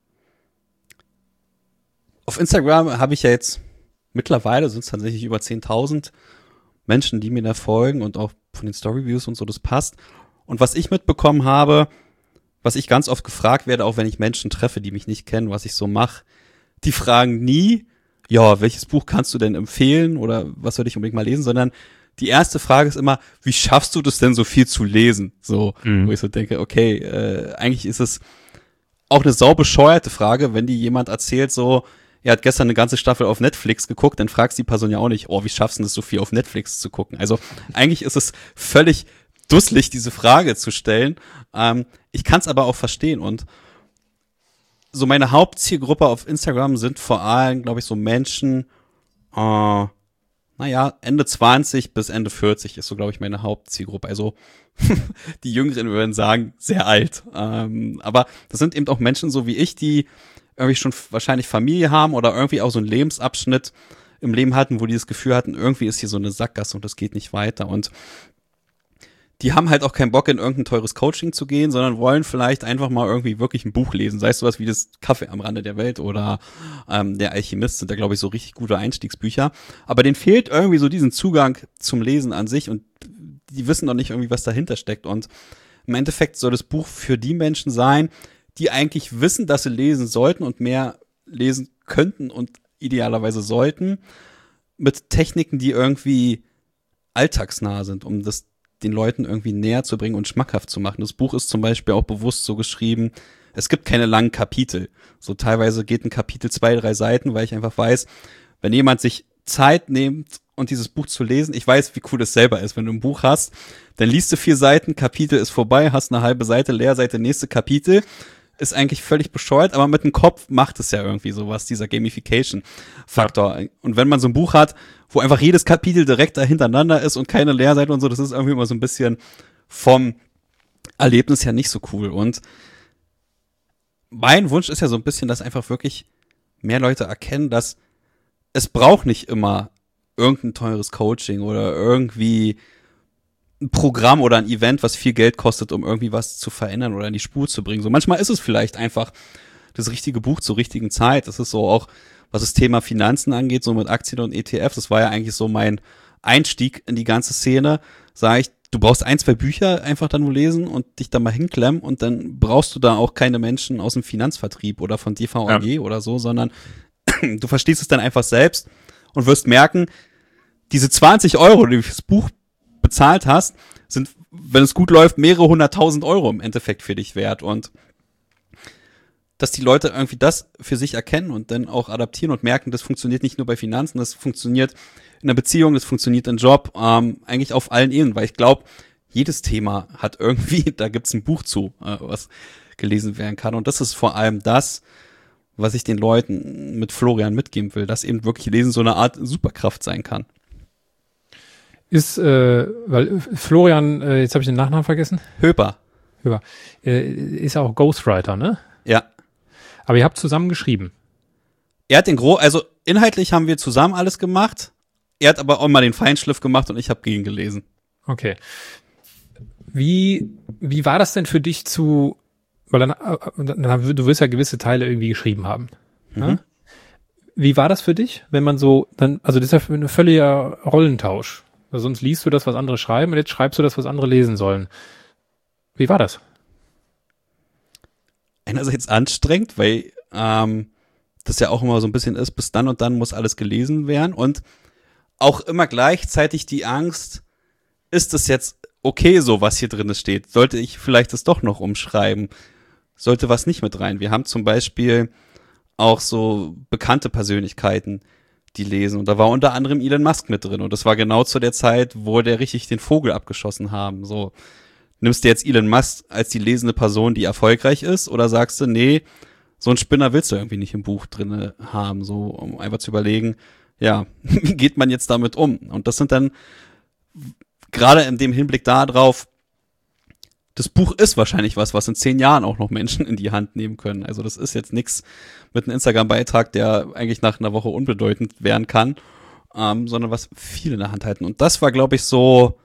Auf Instagram habe ich ja jetzt, mittlerweile sind es tatsächlich über zehntausend Menschen, die mir da folgen und auch von den Storyviews und so, das passt. Und was ich mitbekommen habe, was ich ganz oft gefragt werde, auch wenn ich Menschen treffe, die mich nicht kennen, was ich so mache, die fragen nie, ja, welches Buch kannst du denn empfehlen oder was soll ich unbedingt mal lesen, sondern die erste Frage ist immer, wie schaffst du das denn so viel zu lesen? So, mhm. wo ich so denke, okay, äh, eigentlich ist es auch eine saubescheuerte Frage, wenn dir jemand erzählt so, er hat gestern eine ganze Staffel auf Netflix geguckt, dann fragst die Person ja auch nicht, oh, wie schaffst du das so viel auf Netflix zu gucken? Also eigentlich ist es völlig dusselig, diese Frage zu stellen. Ähm, ich kann es aber auch verstehen und so meine Hauptzielgruppe auf Instagram sind vor allem, glaube ich, so Menschen, äh, naja, Ende zwanzig bis Ende vierzig ist so, glaube ich, meine Hauptzielgruppe. Also die Jüngeren würden sagen, sehr alt. Ähm, aber das sind eben auch Menschen so wie ich, die irgendwie schon wahrscheinlich Familie haben oder irgendwie auch so einen Lebensabschnitt im Leben hatten, wo die das Gefühl hatten, irgendwie ist hier so eine Sackgasse und das geht nicht weiter. Und die haben halt auch keinen Bock, in irgendein teures Coaching zu gehen, sondern wollen vielleicht einfach mal irgendwie wirklich ein Buch lesen. Sei es sowas wie das Kaffee am Rande der Welt oder ähm, Der Alchemist sind da, glaube ich, so richtig gute Einstiegsbücher. Aber denen fehlt irgendwie so diesen Zugang zum Lesen an sich und die wissen noch nicht irgendwie, was dahinter steckt. Und im Endeffekt soll das Buch für die Menschen sein, die eigentlich wissen, dass sie lesen sollten und mehr lesen könnten und idealerweise sollten, mit Techniken, die irgendwie alltagsnah sind, um das den Leuten irgendwie näher zu bringen und schmackhaft zu machen. Das Buch ist zum Beispiel auch bewusst so geschrieben, es gibt keine langen Kapitel. So teilweise geht ein Kapitel zwei, drei Seiten, weil ich einfach weiß, wenn jemand sich Zeit nimmt und dieses Buch zu lesen, ich weiß, wie cool es selber ist, wenn du ein Buch hast, dann liest du vier Seiten, Kapitel ist vorbei, hast eine halbe Seite, Leerseite, nächste Kapitel, ist eigentlich völlig bescheuert, aber mit dem Kopf macht es ja irgendwie sowas, dieser Gamification-Faktor. Ja. Und wenn man so ein Buch hat, wo einfach jedes Kapitel direkt hintereinander ist und keine Leerseite und so, das ist irgendwie immer so ein bisschen vom Erlebnis her nicht so cool. Und mein Wunsch ist ja so ein bisschen, dass einfach wirklich mehr Leute erkennen, dass es braucht nicht immer irgendein teures Coaching oder irgendwie ein Programm oder ein Event, was viel Geld kostet, um irgendwie was zu verändern oder in die Spur zu bringen. So manchmal ist es vielleicht einfach das richtige Buch zur richtigen Zeit. Das ist so auch, was das Thema Finanzen angeht, so mit Aktien und E T Fs. Das war ja eigentlich so mein Einstieg in die ganze Szene. Sage ich, du brauchst ein, zwei Bücher einfach dann nur lesen und dich da mal hinklemmen und dann brauchst du da auch keine Menschen aus dem Finanzvertrieb oder von D V A G ja. oder so, sondern du verstehst es dann einfach selbst und wirst merken, diese zwanzig Euro, die du fürs Buch bezahlt hast, sind, wenn es gut läuft, mehrere hunderttausend Euro im Endeffekt für dich wert. Und dass die Leute irgendwie das für sich erkennen und dann auch adaptieren und merken, das funktioniert nicht nur bei Finanzen, das funktioniert in der Beziehung, das funktioniert im Job, ähm, eigentlich auf allen Ebenen, weil ich glaube, jedes Thema hat irgendwie, da gibt's ein Buch zu, äh, was gelesen werden kann. Und das ist vor allem das, was ich den Leuten mit Florian mitgeben will, dass eben wirklich Lesen so eine Art Superkraft sein kann. Ist, äh, weil Florian, äh, jetzt habe ich den Nachnamen vergessen. Höper. Höper. Äh, ist ja auch Ghostwriter, ne? Ja. Aber ihr habt zusammen geschrieben. Er hat den Gro, also inhaltlich haben wir zusammen alles gemacht. Er hat aber auch mal den Feinschliff gemacht und ich habe gegen gelesen. Okay. Wie, wie war das denn für dich zu, weil dann, dann du wirst ja gewisse Teile irgendwie geschrieben haben. Mhm. Ne? Wie war das für dich, wenn man so, dann, also das ist ja ein völliger Rollentausch. Sonst liest du das, was andere schreiben, und jetzt schreibst du das, was andere lesen sollen. Wie war das? Einerseits anstrengend, weil ähm, das ja auch immer so ein bisschen ist, bis dann und dann muss alles gelesen werden. Und auch immer gleichzeitig die Angst, ist es jetzt okay so, was hier drin steht? Sollte ich vielleicht das doch noch umschreiben? Sollte was nicht mit rein? Wir haben zum Beispiel auch so bekannte Persönlichkeiten, die lesen. Und da war unter anderem Elon Musk mit drin. Und das war genau zu der Zeit, wo der richtig den Vogel abgeschossen haben. So, nimmst du jetzt Elon Musk als die lesende Person, die erfolgreich ist? Oder sagst du, nee, so ein Spinner willst du irgendwie nicht im Buch drin haben? So, um einfach zu überlegen, ja, wie geht man jetzt damit um? Und das sind dann gerade in dem Hinblick darauf, das Buch ist wahrscheinlich was, was in zehn Jahren auch noch Menschen in die Hand nehmen können. Also das ist jetzt nichts mit einem Instagram-Beitrag, der eigentlich nach einer Woche unbedeutend werden kann, ähm, sondern was viele in der Hand halten. Und das war, glaube ich, so,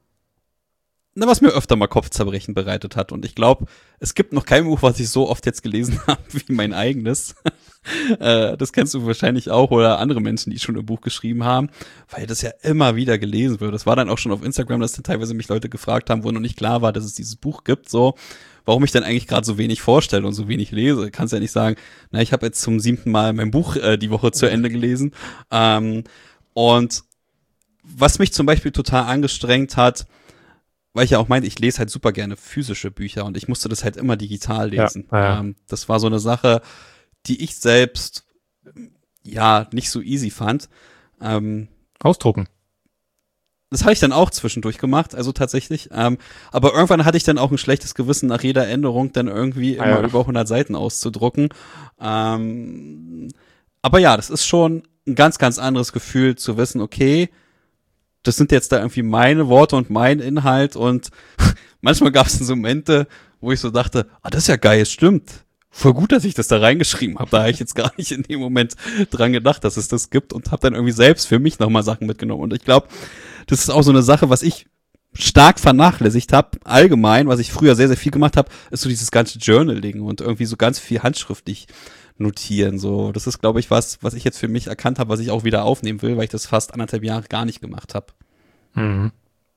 na, was mir öfter mal Kopfzerbrechen bereitet hat. Und ich glaube, es gibt noch kein Buch, was ich so oft jetzt gelesen habe wie mein eigenes. äh, das kennst du wahrscheinlich auch oder andere Menschen, die schon ein Buch geschrieben haben, weil das ja immer wieder gelesen wird. Das war dann auch schon auf Instagram, dass dann teilweise mich Leute gefragt haben, wo noch nicht klar war, dass es dieses Buch gibt, so, warum ich dann eigentlich gerade so wenig vorstelle und so wenig lese. Kannst ja nicht sagen, na, ich habe jetzt zum siebten Mal mein Buch äh, die Woche zu Ende gelesen. Ähm, und was mich zum Beispiel total angestrengt hat, weil ich ja auch meinte, ich lese halt super gerne physische Bücher und ich musste das halt immer digital lesen. Ja, ja. Ähm, das war so eine Sache, die ich selbst ja nicht so easy fand. Ähm, Ausdrucken. Das habe ich dann auch zwischendurch gemacht, also tatsächlich. Ähm, aber irgendwann hatte ich dann auch ein schlechtes Gewissen, nach jeder Änderung dann irgendwie immer ja. über hundert Seiten auszudrucken. Ähm, aber ja, das ist schon ein ganz, ganz anderes Gefühl zu wissen, okay, das sind jetzt da irgendwie meine Worte und mein Inhalt und manchmal gab es so Momente, wo ich so dachte, ah, das ist ja geil, es stimmt. Voll gut, dass ich das da reingeschrieben habe. Da habe ich jetzt gar nicht in dem Moment dran gedacht, dass es das gibt und habe dann irgendwie selbst für mich nochmal Sachen mitgenommen. Und ich glaube, das ist auch so eine Sache, was ich stark vernachlässigt habe. Allgemein, was ich früher sehr, sehr viel gemacht habe, ist so dieses ganze Journaling und irgendwie so ganz viel handschriftlich notieren. So, das ist, glaube ich, was, was ich jetzt für mich erkannt habe, was ich auch wieder aufnehmen will, weil ich das fast anderthalb Jahre gar nicht gemacht habe. Mhm.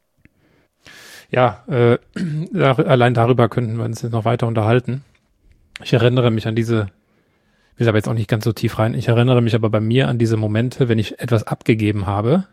Ja, äh, allein darüber könnten wir uns jetzt noch weiter unterhalten. Ich erinnere mich an diese, ich will aber jetzt auch nicht ganz so tief rein, ich erinnere mich aber bei mir an diese Momente, wenn ich etwas abgegeben habe,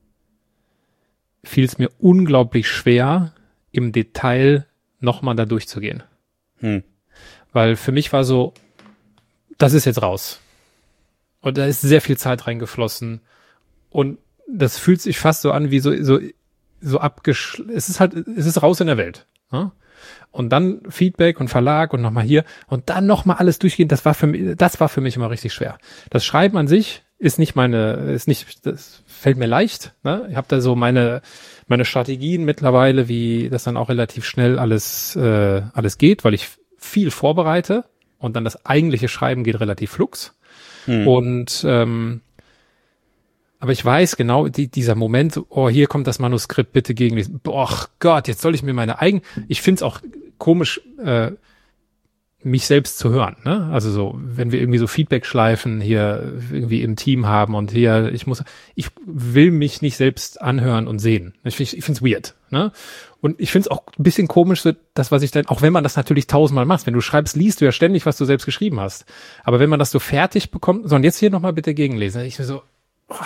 fiel es mir unglaublich schwer, im Detail nochmal da durchzugehen. Hm. Weil für mich war so, das ist jetzt raus. Und da ist sehr viel Zeit reingeflossen. Und das fühlt sich fast so an wie so, so, so abgesch... Es ist halt, es ist raus in der Welt. Ne? Und dann Feedback und Verlag und nochmal hier und dann nochmal alles durchgehen, das war für mich, das war für mich immer richtig schwer. Das Schreiben an sich ist nicht meine, ist nicht, das fällt mir leicht. Ne? Ich habe da so meine, meine Strategien mittlerweile, wie das dann auch relativ schnell alles, äh, alles geht, weil ich viel vorbereite und dann das eigentliche Schreiben geht relativ flugs. Hm. Und ähm, aber ich weiß genau, die, dieser Moment, oh, hier kommt das Manuskript, bitte gegenlesen. Boah, Gott, jetzt soll ich mir meine eigen... Ich find's auch komisch, äh, mich selbst zu hören. Ne? Also so, wenn wir irgendwie so Feedback-Schleifen hier irgendwie im Team haben und hier, ich muss... Ich will mich nicht selbst anhören und sehen. Ich, ich, ich find's weird. Ne? Und ich find's auch ein bisschen komisch, so das, was ich dann... Auch wenn man das natürlich tausendmal machst. Wenn du schreibst, liest du ja ständig, was du selbst geschrieben hast. Aber wenn man das so fertig bekommt... So, und jetzt hier nochmal bitte gegenlesen. Ich mir so... Oh,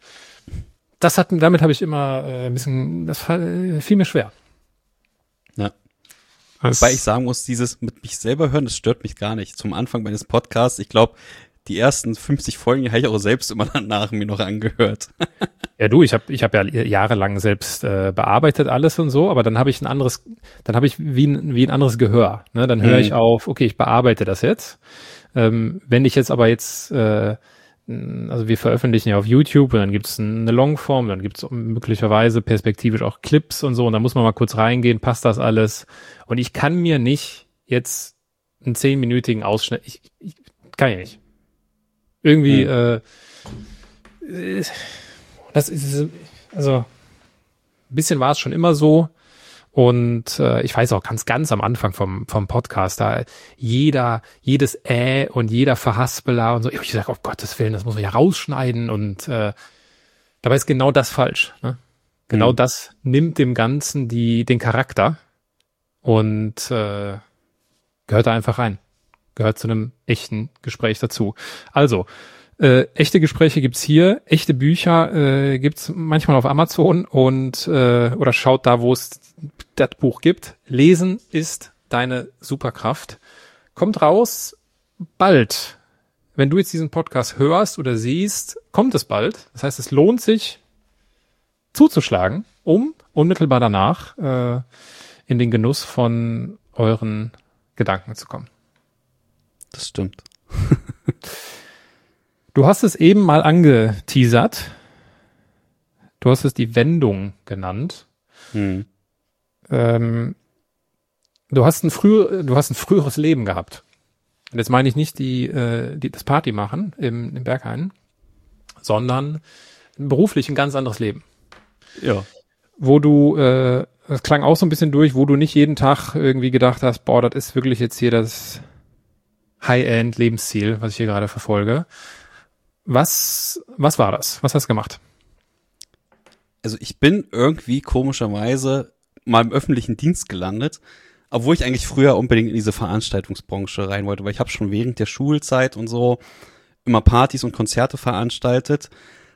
Das hat, damit habe ich immer äh, ein bisschen, das fiel mir schwer. Ja. Wobei ich sagen muss, dieses mit mich selber hören, das stört mich gar nicht. Zum Anfang meines Podcasts, ich glaube, die ersten fünfzig Folgen habe ich auch selbst immer danach mir noch angehört. Ja, du, ich habe ich hab ja jahrelang selbst äh, bearbeitet alles und so, aber dann habe ich ein anderes, dann habe ich wie ein, wie ein anderes Gehör. Ne? Dann höre mhm. ich auf, okay, ich bearbeite das jetzt. Ähm, wenn ich jetzt aber jetzt äh, also wir veröffentlichen ja auf YouTube und dann gibt es eine Longform, dann gibt es möglicherweise perspektivisch auch Clips und so und da muss man mal kurz reingehen, passt das alles? Und ich kann mir nicht jetzt einen zehnminütigen Ausschnitt, ich, ich kann ich nicht. Irgendwie, mhm. äh, das ist, also ein bisschen war es schon immer so. Und äh, ich weiß auch ganz, ganz am Anfang vom vom Podcast, da jeder, jedes Äh und jeder Verhaspeler und so, ich sage, auf Gottes Willen, das muss man ja rausschneiden und äh, dabei ist genau das falsch. Ne? Genau mhm. das nimmt dem Ganzen die den Charakter und äh, gehört da einfach rein. Gehört zu einem echten Gespräch dazu. Also, Äh, echte Gespräche gibt's hier, echte Bücher äh, gibt's manchmal auf Amazon und äh, oder schaut da, wo es das Buch gibt. Lesen ist deine Superkraft. Kommt raus bald. Wenn du jetzt diesen Podcast hörst oder siehst, kommt es bald. Das heißt, es lohnt sich zuzuschlagen, um unmittelbar danach äh, in den Genuss von euren Gedanken zu kommen. Das stimmt. Du hast es eben mal angeteasert. Du hast es die Wendung genannt. Hm. Ähm, du hast ein früher, du hast ein früheres Leben gehabt. Und jetzt meine ich nicht die, äh, die das Party machen im, im Berghain, sondern beruflich ein ganz anderes Leben. Ja. Wo du, äh, das klang auch so ein bisschen durch, wo du nicht jeden Tag irgendwie gedacht hast, boah, das ist wirklich jetzt hier das High-End-Lebensziel, was ich hier gerade verfolge. Was, was war das? Was hast du gemacht? Also ich bin irgendwie komischerweise mal im öffentlichen Dienst gelandet, obwohl ich eigentlich früher unbedingt in diese Veranstaltungsbranche rein wollte, weil ich habe schon während der Schulzeit und so immer Partys und Konzerte veranstaltet.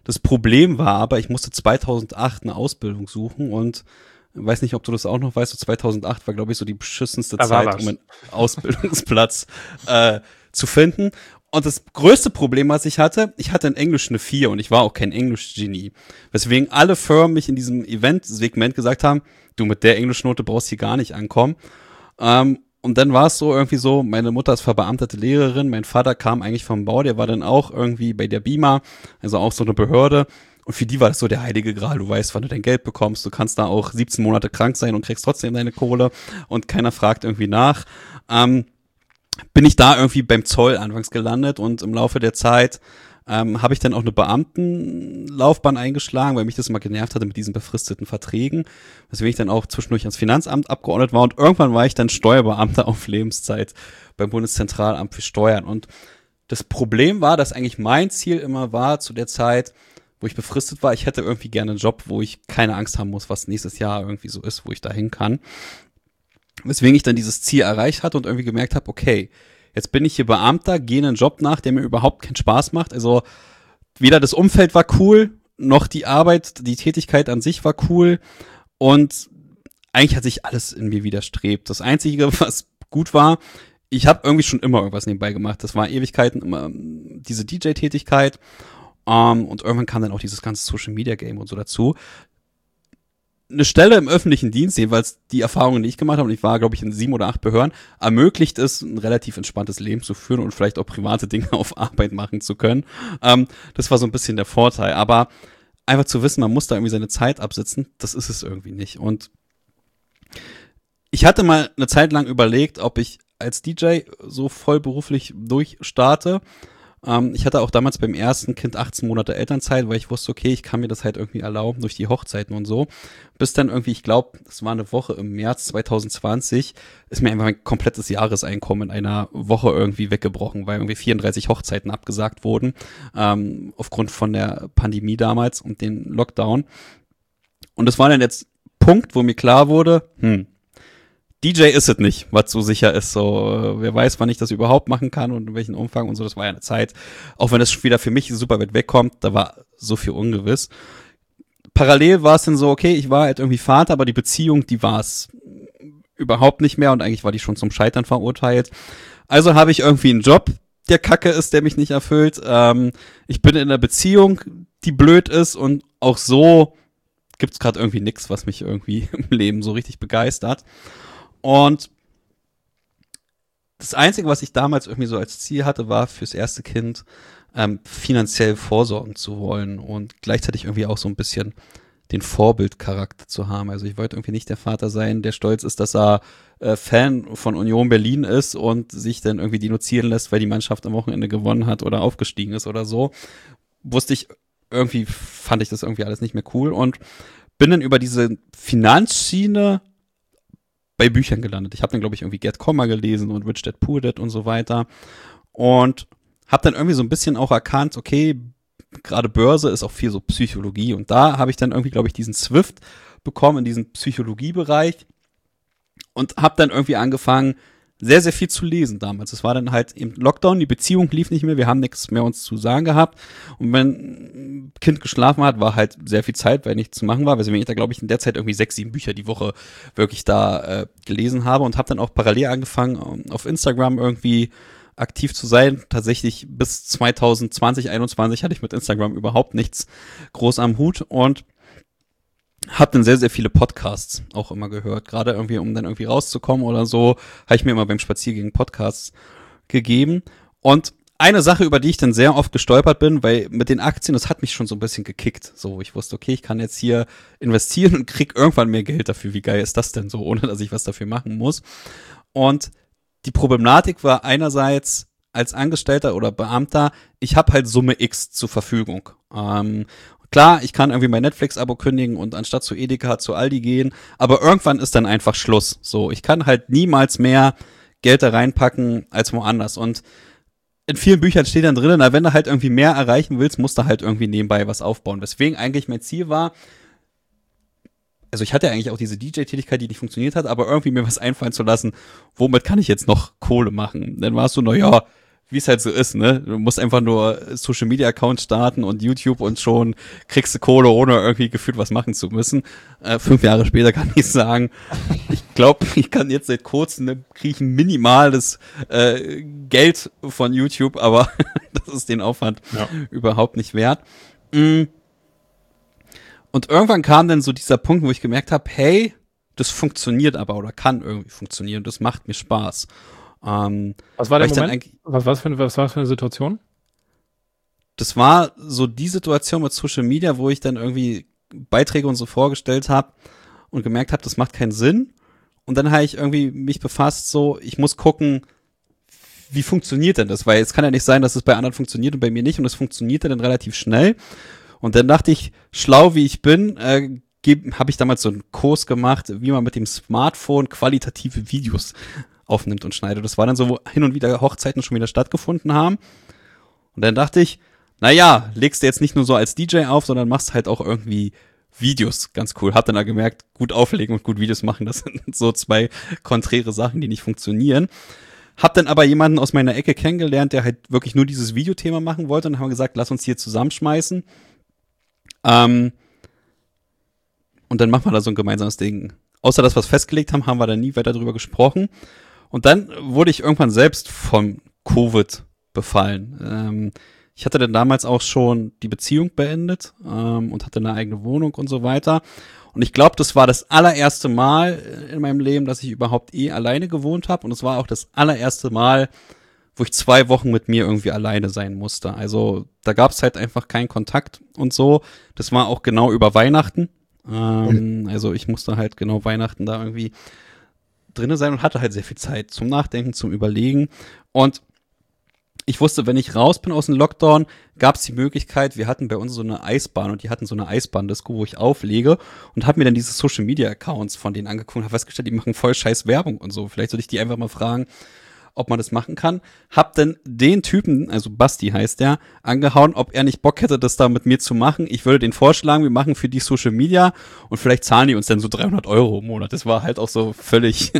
Das Problem war aber, ich musste zweitausendacht eine Ausbildung suchen und weiß nicht, ob du das auch noch weißt, so zweitausendacht war, glaube ich, so die beschissenste Da Zeit, um einen Ausbildungsplatz äh, zu finden. Und das größte Problem, was ich hatte, ich hatte in Englisch eine vier und ich war auch kein Englisch-Genie. Weswegen alle Firmen mich in diesem Event-Segment gesagt haben, du, mit der Englischnote brauchst hier gar nicht ankommen. Ähm, und dann war es so irgendwie so, meine Mutter ist verbeamtete Lehrerin, mein Vater kam eigentlich vom Bau, der war dann auch irgendwie bei der BIMA, also auch so eine Behörde. Und für die war das so der heilige Gral. Du weißt, wann du dein Geld bekommst. Du kannst da auch siebzehn Monate krank sein und kriegst trotzdem deine Kohle und keiner fragt irgendwie nach. Ähm, bin ich da irgendwie beim Zoll anfangs gelandet und im Laufe der Zeit ähm, habe ich dann auch eine Beamtenlaufbahn eingeschlagen, weil mich das immer genervt hatte mit diesen befristeten Verträgen. Weswegen ich dann auch zwischendurch ans Finanzamt abgeordnet war und irgendwann war ich dann Steuerbeamter auf Lebenszeit beim Bundeszentralamt für Steuern. Und das Problem war, dass eigentlich mein Ziel immer war zu der Zeit, wo ich befristet war, ich hätte irgendwie gerne einen Job, wo ich keine Angst haben muss, was nächstes Jahr irgendwie so ist, wo ich da hin kann. Weswegen ich dann dieses Ziel erreicht hatte und irgendwie gemerkt habe, okay, jetzt bin ich hier Beamter, gehe einen Job nach, der mir überhaupt keinen Spaß macht. Also weder das Umfeld war cool, noch die Arbeit, die Tätigkeit an sich war cool. Und eigentlich hat sich alles in mir widerstrebt. Das Einzige, was gut war, ich habe irgendwie schon immer irgendwas nebenbei gemacht. Das war Ewigkeiten immer diese D J-Tätigkeit. Um, und irgendwann kam dann auch dieses ganze Social-Media-Game und so dazu. Eine Stelle im öffentlichen Dienst, jedenfalls die Erfahrungen, die ich gemacht habe, und ich war, glaube ich, in sieben oder acht Behörden, ermöglicht es, ein relativ entspanntes Leben zu führen und vielleicht auch private Dinge auf Arbeit machen zu können. Um, das war so ein bisschen der Vorteil. Aber einfach zu wissen, man muss da irgendwie seine Zeit absitzen, das ist es irgendwie nicht. Und ich hatte mal eine Zeit lang überlegt, ob ich als D J so vollberuflich durchstarte. Um, ich hatte auch damals beim ersten Kind achtzehn Monate Elternzeit, weil ich wusste, okay, ich kann mir das halt irgendwie erlauben durch die Hochzeiten und so. Bis dann irgendwie, ich glaube, das war eine Woche im März zwanzig zwanzig, ist mir einfach mein komplettes Jahreseinkommen in einer Woche irgendwie weggebrochen, weil irgendwie vierunddreißig Hochzeiten abgesagt wurden, um, aufgrund von der Pandemie damals und den Lockdown. Und das war dann jetzt Punkt, wo mir klar wurde, hm, D J ist es nicht, was so sicher ist. So, wer weiß, wann ich das überhaupt machen kann und in welchem Umfang und so. Das war ja eine Zeit, auch wenn es wieder für mich super weit wegkommt, da war so viel ungewiss. Parallel war es dann so, okay, ich war halt irgendwie Vater, aber die Beziehung, die war es überhaupt nicht mehr und eigentlich war die schon zum Scheitern verurteilt. Also habe ich irgendwie einen Job, der kacke ist, der mich nicht erfüllt. Ähm, ich bin in einer Beziehung, die blöd ist und auch so gibt's gerade irgendwie nichts, was mich irgendwie im Leben so richtig begeistert. Und das Einzige, was ich damals irgendwie so als Ziel hatte, war fürs erste Kind ähm, finanziell vorsorgen zu wollen und gleichzeitig irgendwie auch so ein bisschen den Vorbildcharakter zu haben. Also ich wollte irgendwie nicht der Vater sein, der stolz ist, dass er äh, Fan von Union Berlin ist und sich dann irgendwie denunzieren lässt, weil die Mannschaft am Wochenende gewonnen hat oder aufgestiegen ist oder so. Wusste ich, irgendwie fand ich das irgendwie alles nicht mehr cool und bin dann über diese Finanzschiene bei Büchern gelandet. Ich habe dann, glaube ich, irgendwie Gerd Kommer gelesen und Rich Dad Poor Dad und so weiter und habe dann irgendwie so ein bisschen auch erkannt, okay, gerade Börse ist auch viel so Psychologie und da habe ich dann irgendwie, glaube ich, diesen Swift bekommen in diesem Psychologiebereich und habe dann irgendwie angefangen, sehr, sehr viel zu lesen damals. Es war dann halt im Lockdown, die Beziehung lief nicht mehr, wir haben nichts mehr uns zu sagen gehabt und wenn ein Kind geschlafen hat, war halt sehr viel Zeit, weil nichts zu machen war, weswegen ich da, glaube ich, in der Zeit irgendwie sechs, sieben Bücher die Woche wirklich da äh, gelesen habe und habe dann auch parallel angefangen, auf Instagram irgendwie aktiv zu sein. Tatsächlich bis zwanzig zwanzig, einundzwanzig hatte ich mit Instagram überhaupt nichts groß am Hut und hab dann sehr, sehr viele Podcasts auch immer gehört. Gerade irgendwie, um dann irgendwie rauszukommen oder so, habe ich mir immer beim Spaziergehen Podcasts gegeben. Und eine Sache, über die ich dann sehr oft gestolpert bin, weil mit den Aktien, das hat mich schon so ein bisschen gekickt. So, ich wusste, okay, ich kann jetzt hier investieren und krieg irgendwann mehr Geld dafür. Wie geil ist das denn so, ohne dass ich was dafür machen muss? Und die Problematik war einerseits als Angestellter oder Beamter, ich habe halt Summe X zur Verfügung. Ähm, Klar, ich kann irgendwie mein Netflix-Abo kündigen und anstatt zu Edeka zu Aldi gehen, aber irgendwann ist dann einfach Schluss. So, ich kann halt niemals mehr Geld da reinpacken als woanders. Und in vielen Büchern steht dann drin, na, wenn du halt irgendwie mehr erreichen willst, musst du halt irgendwie nebenbei was aufbauen. Weswegen eigentlich mein Ziel war, also ich hatte eigentlich auch diese D J-Tätigkeit, die nicht funktioniert hat, aber irgendwie mir was einfallen zu lassen, womit kann ich jetzt noch Kohle machen? Dann war es so, na ja, wie es halt so ist, ne? Du musst einfach nur Social Media Account starten und YouTube und schon kriegst du Kohle, ohne irgendwie gefühlt was machen zu müssen. Äh, fünf Jahre später kann ich sagen, ich glaube, ich kann jetzt seit kurzem, ne, kriege ich ein minimales äh, Geld von YouTube, aber das ist den Aufwand ja. überhaupt nicht wert. Mm. Und irgendwann kam dann so dieser Punkt, wo ich gemerkt habe, hey, das funktioniert aber oder kann irgendwie funktionieren, das macht mir Spaß. Ähm, was war der Moment? Was war für, was war für eine Situation? Das war so die Situation mit Social Media, wo ich dann irgendwie Beiträge und so vorgestellt habe und gemerkt habe, das macht keinen Sinn. Und dann habe ich irgendwie mich befasst, so, ich muss gucken, wie funktioniert denn das? Weil es kann ja nicht sein, dass es bei anderen funktioniert und bei mir nicht. Und es funktionierte dann relativ schnell. Und dann dachte ich, schlau wie ich bin, äh, habe ich damals so einen Kurs gemacht, wie man mit dem Smartphone qualitative Videos aufnimmt und schneidet. Das war dann so, wo hin und wieder Hochzeiten schon wieder stattgefunden haben. Und dann dachte ich, naja, legst du jetzt nicht nur so als D J auf, sondern machst halt auch irgendwie Videos. Ganz cool. Hab dann da gemerkt, gut auflegen und gut Videos machen, das sind so zwei konträre Sachen, die nicht funktionieren. Hab dann aber jemanden aus meiner Ecke kennengelernt, der halt wirklich nur dieses Videothema machen wollte und haben gesagt, lass uns hier zusammenschmeißen. Ähm, und dann machen wir da so ein gemeinsames Ding. Außer dass wir es festgelegt haben, haben wir da nie weiter drüber gesprochen. Und dann wurde ich irgendwann selbst von Covid befallen. Ähm, ich hatte dann damals auch schon die Beziehung beendet ähm, und hatte eine eigene Wohnung und so weiter. Und ich glaube, das war das allererste Mal in meinem Leben, dass ich überhaupt eh alleine gewohnt habe. Und es war auch das allererste Mal, wo ich zwei Wochen mit mir irgendwie alleine sein musste. Also da gab es halt einfach keinen Kontakt und so. Das war auch genau über Weihnachten. Ähm, also ich musste halt genau Weihnachten da irgendwie drinne sein und hatte halt sehr viel Zeit zum Nachdenken, zum Überlegen. Und ich wusste, wenn ich raus bin aus dem Lockdown, gab es die Möglichkeit, wir hatten bei uns so eine Eisbahn und die hatten so eine Eisbahndisco, wo ich auflege und habe mir dann diese Social Media Accounts von denen angeguckt und habe festgestellt, die machen voll scheiß Werbung und so. Vielleicht sollte ich die einfach mal fragen, ob man das machen kann. Hab dann den Typen, also Basti heißt der, angehauen, ob er nicht Bock hätte, das da mit mir zu machen. Ich würde den vorschlagen, wir machen für die Social Media und vielleicht zahlen die uns dann so dreihundert Euro im Monat. Das war halt auch so völlig,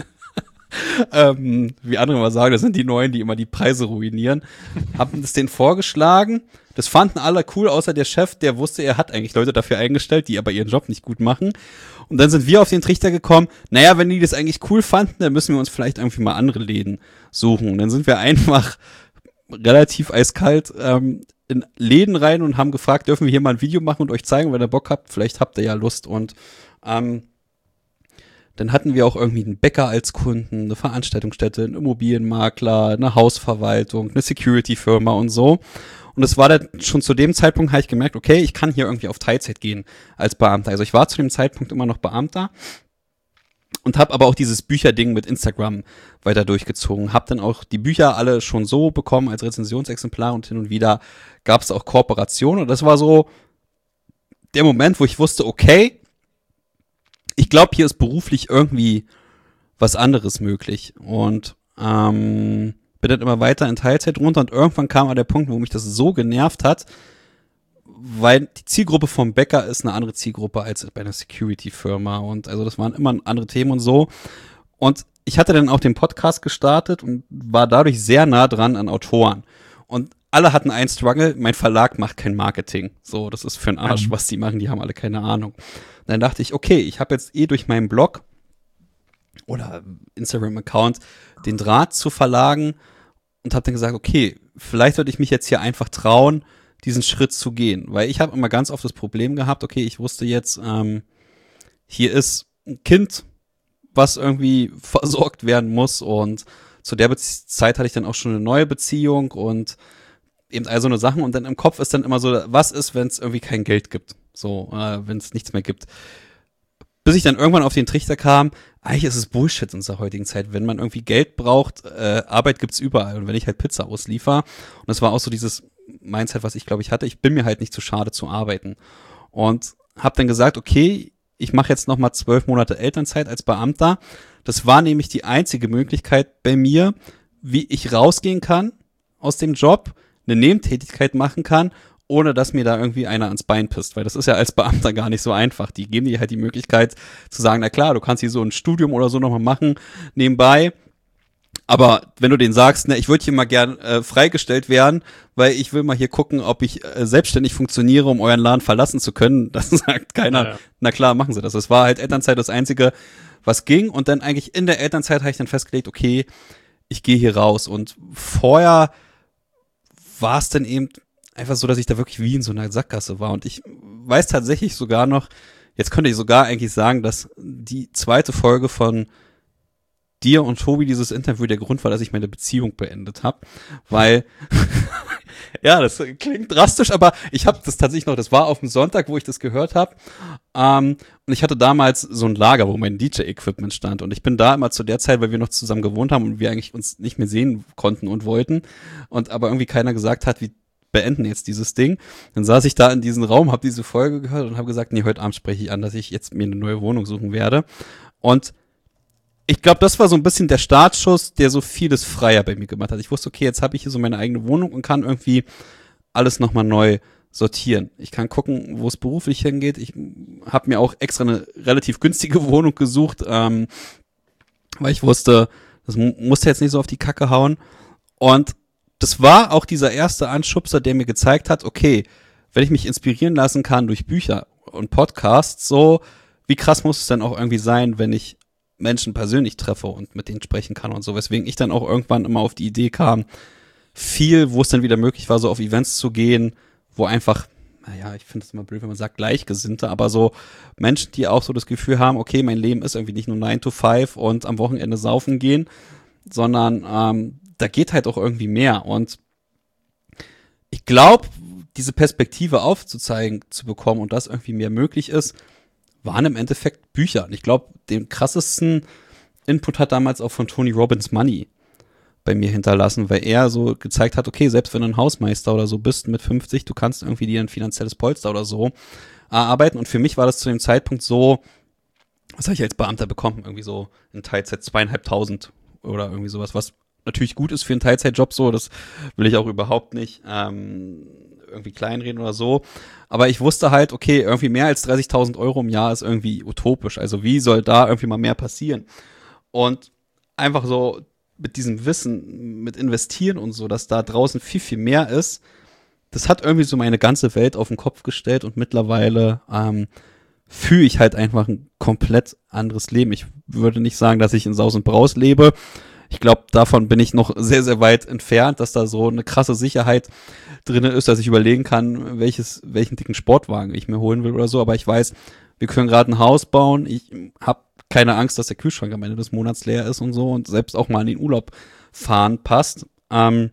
ähm, wie andere mal sagen, das sind die Neuen, die immer die Preise ruinieren. Haben das denen vorgeschlagen. Das fanden alle cool, außer der Chef, der wusste, er hat eigentlich Leute dafür eingestellt, die aber ihren Job nicht gut machen. Und dann sind wir auf den Trichter gekommen, naja, wenn die das eigentlich cool fanden, dann müssen wir uns vielleicht irgendwie mal andere Läden suchen. Und dann sind wir einfach relativ eiskalt ähm, in Läden rein und haben gefragt, dürfen wir hier mal ein Video machen und euch zeigen, wenn ihr Bock habt, vielleicht habt ihr ja Lust. Und ähm, dann hatten wir auch irgendwie einen Bäcker als Kunden, eine Veranstaltungsstätte, einen Immobilienmakler, eine Hausverwaltung, eine Security-Firma und so. Und es war dann schon zu dem Zeitpunkt, habe ich gemerkt, okay, ich kann hier irgendwie auf Teilzeit gehen als Beamter. Also ich war zu dem Zeitpunkt immer noch Beamter und habe aber auch dieses Bücherding mit Instagram weiter durchgezogen. Habe dann auch die Bücher alle schon so bekommen als Rezensionsexemplar und hin und wieder gab es auch Kooperationen. Und das war so der Moment, wo ich wusste, okay, ich glaube, hier ist beruflich irgendwie was anderes möglich. Und ähm, bin dann immer weiter in Teilzeit runter und irgendwann kam an der Punkt, wo mich das so genervt hat, weil die Zielgruppe vom Bäcker ist eine andere Zielgruppe als bei einer Security-Firma und also das waren immer andere Themen und so. Und ich hatte dann auch den Podcast gestartet und war dadurch sehr nah dran an Autoren. Und alle hatten einen Struggle, mein Verlag macht kein Marketing. So, das ist für einen Arsch, was die machen, die haben alle keine Ahnung. Und dann dachte ich, okay, ich habe jetzt eh durch meinen Blog oder Instagram-Account den Draht zu Verlagen und habe dann gesagt, okay, vielleicht sollte ich mich jetzt hier einfach trauen, diesen Schritt zu gehen. Weil ich habe immer ganz oft das Problem gehabt, okay, ich wusste jetzt, ähm, hier ist ein Kind, was irgendwie versorgt werden muss und zu der Be- Zeit hatte ich dann auch schon eine neue Beziehung und eben all so eine Sachen und dann im Kopf ist dann immer so, was ist, wenn es irgendwie kein Geld gibt? So, äh, wenn es nichts mehr gibt. Bis ich dann irgendwann auf den Trichter kam, eigentlich ist es Bullshit in unserer heutigen Zeit. Wenn man irgendwie Geld braucht, äh, Arbeit gibt's überall. Und wenn ich halt Pizza ausliefer, und das war auch so dieses Mindset, was ich glaube ich hatte, ich bin mir halt nicht zu schade zu arbeiten. Und habe dann gesagt, okay, ich mache jetzt nochmal zwölf Monate Elternzeit als Beamter. Das war nämlich die einzige Möglichkeit bei mir, wie ich rausgehen kann aus dem Job, eine Nebentätigkeit machen kann, ohne dass mir da irgendwie einer ans Bein pisst, weil das ist ja als Beamter gar nicht so einfach. Die geben dir halt die Möglichkeit zu sagen, na klar, du kannst hier so ein Studium oder so nochmal machen nebenbei, Aber wenn du denen sagst, ne, ich würde hier mal gern äh, freigestellt werden, weil ich will mal hier gucken, ob ich äh, selbstständig funktioniere, um euren Laden verlassen zu können, das sagt keiner, ja, ja. Na klar, machen sie das. Das war halt Elternzeit das Einzige, was ging. Und dann eigentlich in der Elternzeit habe ich dann festgelegt, okay, ich gehe hier raus. Und vorher war es dann eben einfach so, dass ich da wirklich wie in so einer Sackgasse war. Und ich weiß tatsächlich sogar noch, jetzt könnte ich sogar eigentlich sagen, dass die zweite Folge von dir und Tobi dieses Interview der Grund war, dass ich meine Beziehung beendet habe, weil ja, das klingt drastisch, aber ich habe das tatsächlich noch, das war auf dem Sonntag, wo ich das gehört habe, ähm, und ich hatte damals so ein Lager, wo mein D J-Equipment stand, und ich bin da immer zu der Zeit, weil wir noch zusammen gewohnt haben und wir eigentlich uns nicht mehr sehen konnten und wollten, und aber irgendwie keiner gesagt hat, wie beenden jetzt dieses Ding. Dann saß ich da in diesem Raum, habe diese Folge gehört und habe gesagt, nee, heute Abend spreche ich an, dass ich jetzt mir eine neue Wohnung suchen werde, und ich glaube, das war so ein bisschen der Startschuss, der so vieles freier bei mir gemacht hat. Ich wusste, okay, jetzt habe ich hier so meine eigene Wohnung und kann irgendwie alles nochmal neu sortieren. Ich kann gucken, wo es beruflich hingeht. Ich habe mir auch extra eine relativ günstige Wohnung gesucht, ähm, weil ich wusste, das musste jetzt nicht so auf die Kacke hauen. Und das war auch dieser erste Anschubser, der mir gezeigt hat, okay, wenn ich mich inspirieren lassen kann durch Bücher und Podcasts, so, wie krass muss es denn auch irgendwie sein, wenn ich Menschen persönlich treffe und mit denen sprechen kann und so, weswegen ich dann auch irgendwann immer auf die Idee kam, viel, wo es dann wieder möglich war, so auf Events zu gehen, wo einfach, naja, ich finde es immer blöd, wenn man sagt Gleichgesinnte, aber so Menschen, die auch so das Gefühl haben, okay, mein Leben ist irgendwie nicht nur nine to five und am Wochenende saufen gehen, sondern ähm, da geht halt auch irgendwie mehr, und ich glaube, diese Perspektive aufzuzeigen, zu bekommen und das irgendwie mehr möglich ist, waren im Endeffekt Bücher. Und ich glaube, den krassesten Input hat damals auch von Tony Robbins Money bei mir hinterlassen, weil er so gezeigt hat, okay, selbst wenn du ein Hausmeister oder so bist mit fünfzig, du kannst irgendwie dir ein finanzielles Polster oder so erarbeiten. Und für mich war das zu dem Zeitpunkt so, was habe ich als Beamter bekommen? Irgendwie so in Teilzeit zweieinhalbtausend oder irgendwie sowas, was natürlich gut ist für einen Teilzeitjob, so, das will ich auch überhaupt nicht ähm, irgendwie kleinreden oder so. Aber ich wusste halt, okay, irgendwie mehr als dreißigtausend Euro im Jahr ist irgendwie utopisch. Also wie soll da irgendwie mal mehr passieren? Und einfach so mit diesem Wissen, mit investieren und so, dass da draußen viel, viel mehr ist, das hat irgendwie so meine ganze Welt auf den Kopf gestellt, und mittlerweile ähm, fühle ich halt einfach ein komplett anderes Leben. Ich würde nicht sagen, dass ich in Saus und Braus lebe. Ich glaube, davon bin ich noch sehr, sehr weit entfernt, dass da so eine krasse Sicherheit drin ist, dass ich überlegen kann, welches, welchen dicken Sportwagen ich mir holen will oder so. Aber ich weiß, wir können gerade ein Haus bauen. Ich habe keine Angst, dass der Kühlschrank am Ende des Monats leer ist und so, und selbst auch mal in den Urlaub fahren passt. Ähm,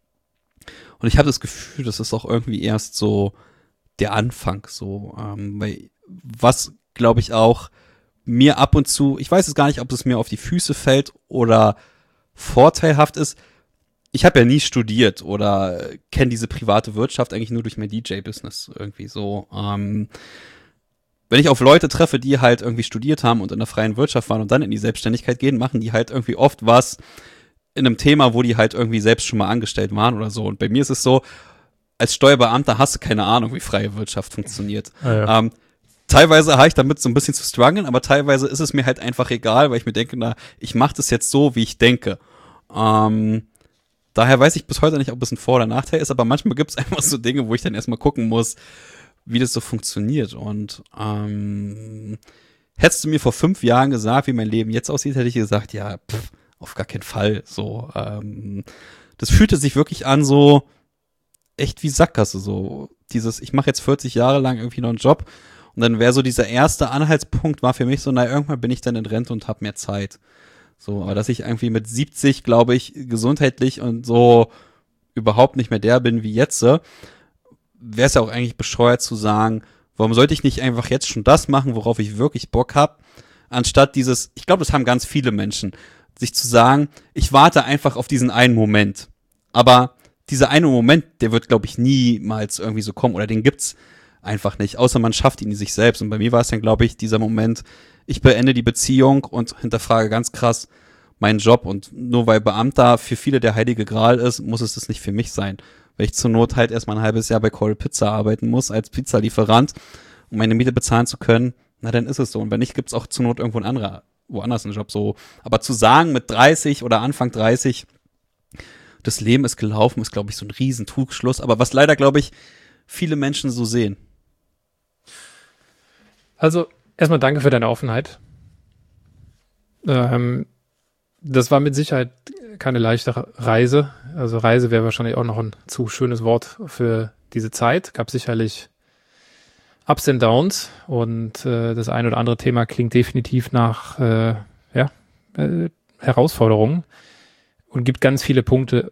und ich habe das Gefühl, das ist auch irgendwie erst so der Anfang, so, ähm, weil was, glaube ich, auch mir ab und zu, ich weiß es gar nicht, ob es mir auf die Füße fällt oder vorteilhaft ist. Ich habe ja nie studiert oder kenne diese private Wirtschaft eigentlich nur durch mein D J-Business irgendwie so. Ähm, wenn ich auf Leute treffe, die halt irgendwie studiert haben und in der freien Wirtschaft waren und dann in die Selbstständigkeit gehen, machen die halt irgendwie oft was in einem Thema, wo die halt irgendwie selbst schon mal angestellt waren oder so. Und bei mir ist es so, als Steuerbeamter hast du keine Ahnung, wie freie Wirtschaft funktioniert. Ah, ja. ähm, Teilweise habe ich damit so ein bisschen zu strugglen, aber teilweise ist es mir halt einfach egal, weil ich mir denke, na, ich mache das jetzt so, wie ich denke. Ähm, daher weiß ich bis heute nicht, ob es ein Vor- oder Nachteil ist, aber manchmal gibt es einfach so Dinge, wo ich dann erstmal gucken muss, wie das so funktioniert. Und ähm, hättest du mir vor fünf Jahren gesagt, wie mein Leben jetzt aussieht, hätte ich gesagt, ja, pff, auf gar keinen Fall. So, ähm, das fühlte sich wirklich an so echt wie Sackgasse. So dieses, ich mache jetzt vierzig Jahre lang irgendwie noch einen Job. Und dann wäre so dieser erste Anhaltspunkt, war für mich so, na, irgendwann bin ich dann in Rente und habe mehr Zeit. So, aber dass ich irgendwie mit siebzig, glaube ich, gesundheitlich und so überhaupt nicht mehr der bin wie jetzt, wäre es ja auch eigentlich bescheuert zu sagen, warum sollte ich nicht einfach jetzt schon das machen, worauf ich wirklich Bock habe, anstatt dieses, ich glaube, das haben ganz viele Menschen, sich zu sagen, ich warte einfach auf diesen einen Moment. Aber dieser eine Moment, der wird, glaube ich, niemals irgendwie so kommen, oder den gibt's einfach nicht, außer man schafft ihn in sich selbst. Und bei mir war es dann, glaube ich, dieser Moment, ich beende die Beziehung und hinterfrage ganz krass meinen Job. Und nur weil Beamter für viele der heilige Gral ist, muss es das nicht für mich sein. Weil ich zur Not halt erstmal ein halbes Jahr bei Call Pizza arbeiten muss, als Pizzalieferant, um meine Miete bezahlen zu können, na dann ist es so. Und wenn nicht, gibt's auch zur Not irgendwo einen anderen woanders einen Job so. Aber zu sagen mit dreißig oder Anfang dreißig, das Leben ist gelaufen, ist, glaube ich, so ein riesen Trugschluss. Aber was leider, glaube ich, viele Menschen so sehen. Also, erstmal danke für deine Offenheit. Ähm, das war mit Sicherheit keine leichte Reise. Also Reise wäre wahrscheinlich auch noch ein zu schönes Wort für diese Zeit. Gab sicherlich Ups and Downs und äh, das ein oder andere Thema klingt definitiv nach äh, ja, äh, Herausforderungen und gibt ganz viele Punkte,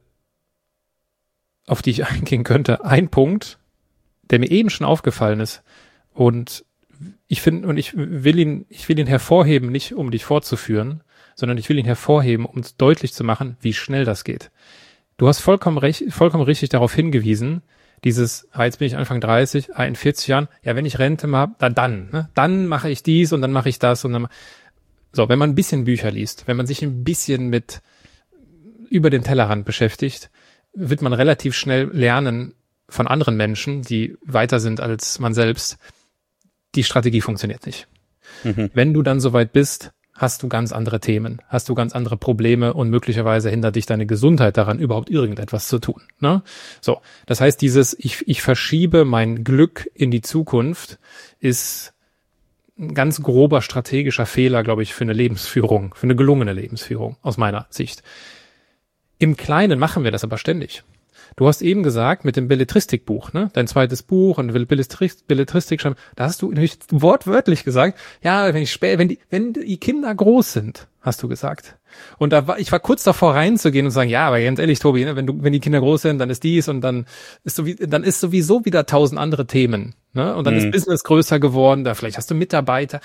auf die ich eingehen könnte. Ein Punkt, der mir eben schon aufgefallen ist und ich finde, und ich will ihn, ich will ihn hervorheben, nicht um dich vorzuführen, sondern ich will ihn hervorheben, um es deutlich zu machen, wie schnell das geht. Du hast vollkommen recht, vollkommen richtig darauf hingewiesen, dieses, ah, jetzt bin ich Anfang dreißig, ah, in vierzig Jahren, ja, wenn ich Rente mal hab, dann, dann, ne? Dann mache ich dies und dann mache ich das und dann, so, wenn man ein bisschen Bücher liest, wenn man sich ein bisschen mit über den Tellerrand beschäftigt, wird man relativ schnell lernen von anderen Menschen, die weiter sind als man selbst, die Strategie funktioniert nicht. Mhm. Wenn du dann soweit bist, hast du ganz andere Themen, hast du ganz andere Probleme und möglicherweise hindert dich deine Gesundheit daran, überhaupt irgendetwas zu tun. Ne? So, das heißt, dieses ich, ich verschiebe mein Glück in die Zukunft ist ein ganz grober strategischer Fehler, glaube ich, für eine Lebensführung, für eine gelungene Lebensführung aus meiner Sicht. Im Kleinen machen wir das aber ständig. Du hast eben gesagt, mit dem Belletristikbuch, ne, dein zweites Buch und will Belletristik, Belletristik schreiben, da hast du nämlich wortwörtlich gesagt, ja, wenn ich spä- wenn die, wenn die Kinder groß sind, hast du gesagt. Und da war, ich war kurz davor reinzugehen und sagen, ja, aber ganz ehrlich, Tobi, ne, wenn du, wenn die Kinder groß sind, dann ist dies und dann ist so wie, dann ist sowieso wieder tausend andere Themen, ne, und dann mhm. ist Business größer geworden, da vielleicht hast du Mitarbeiter.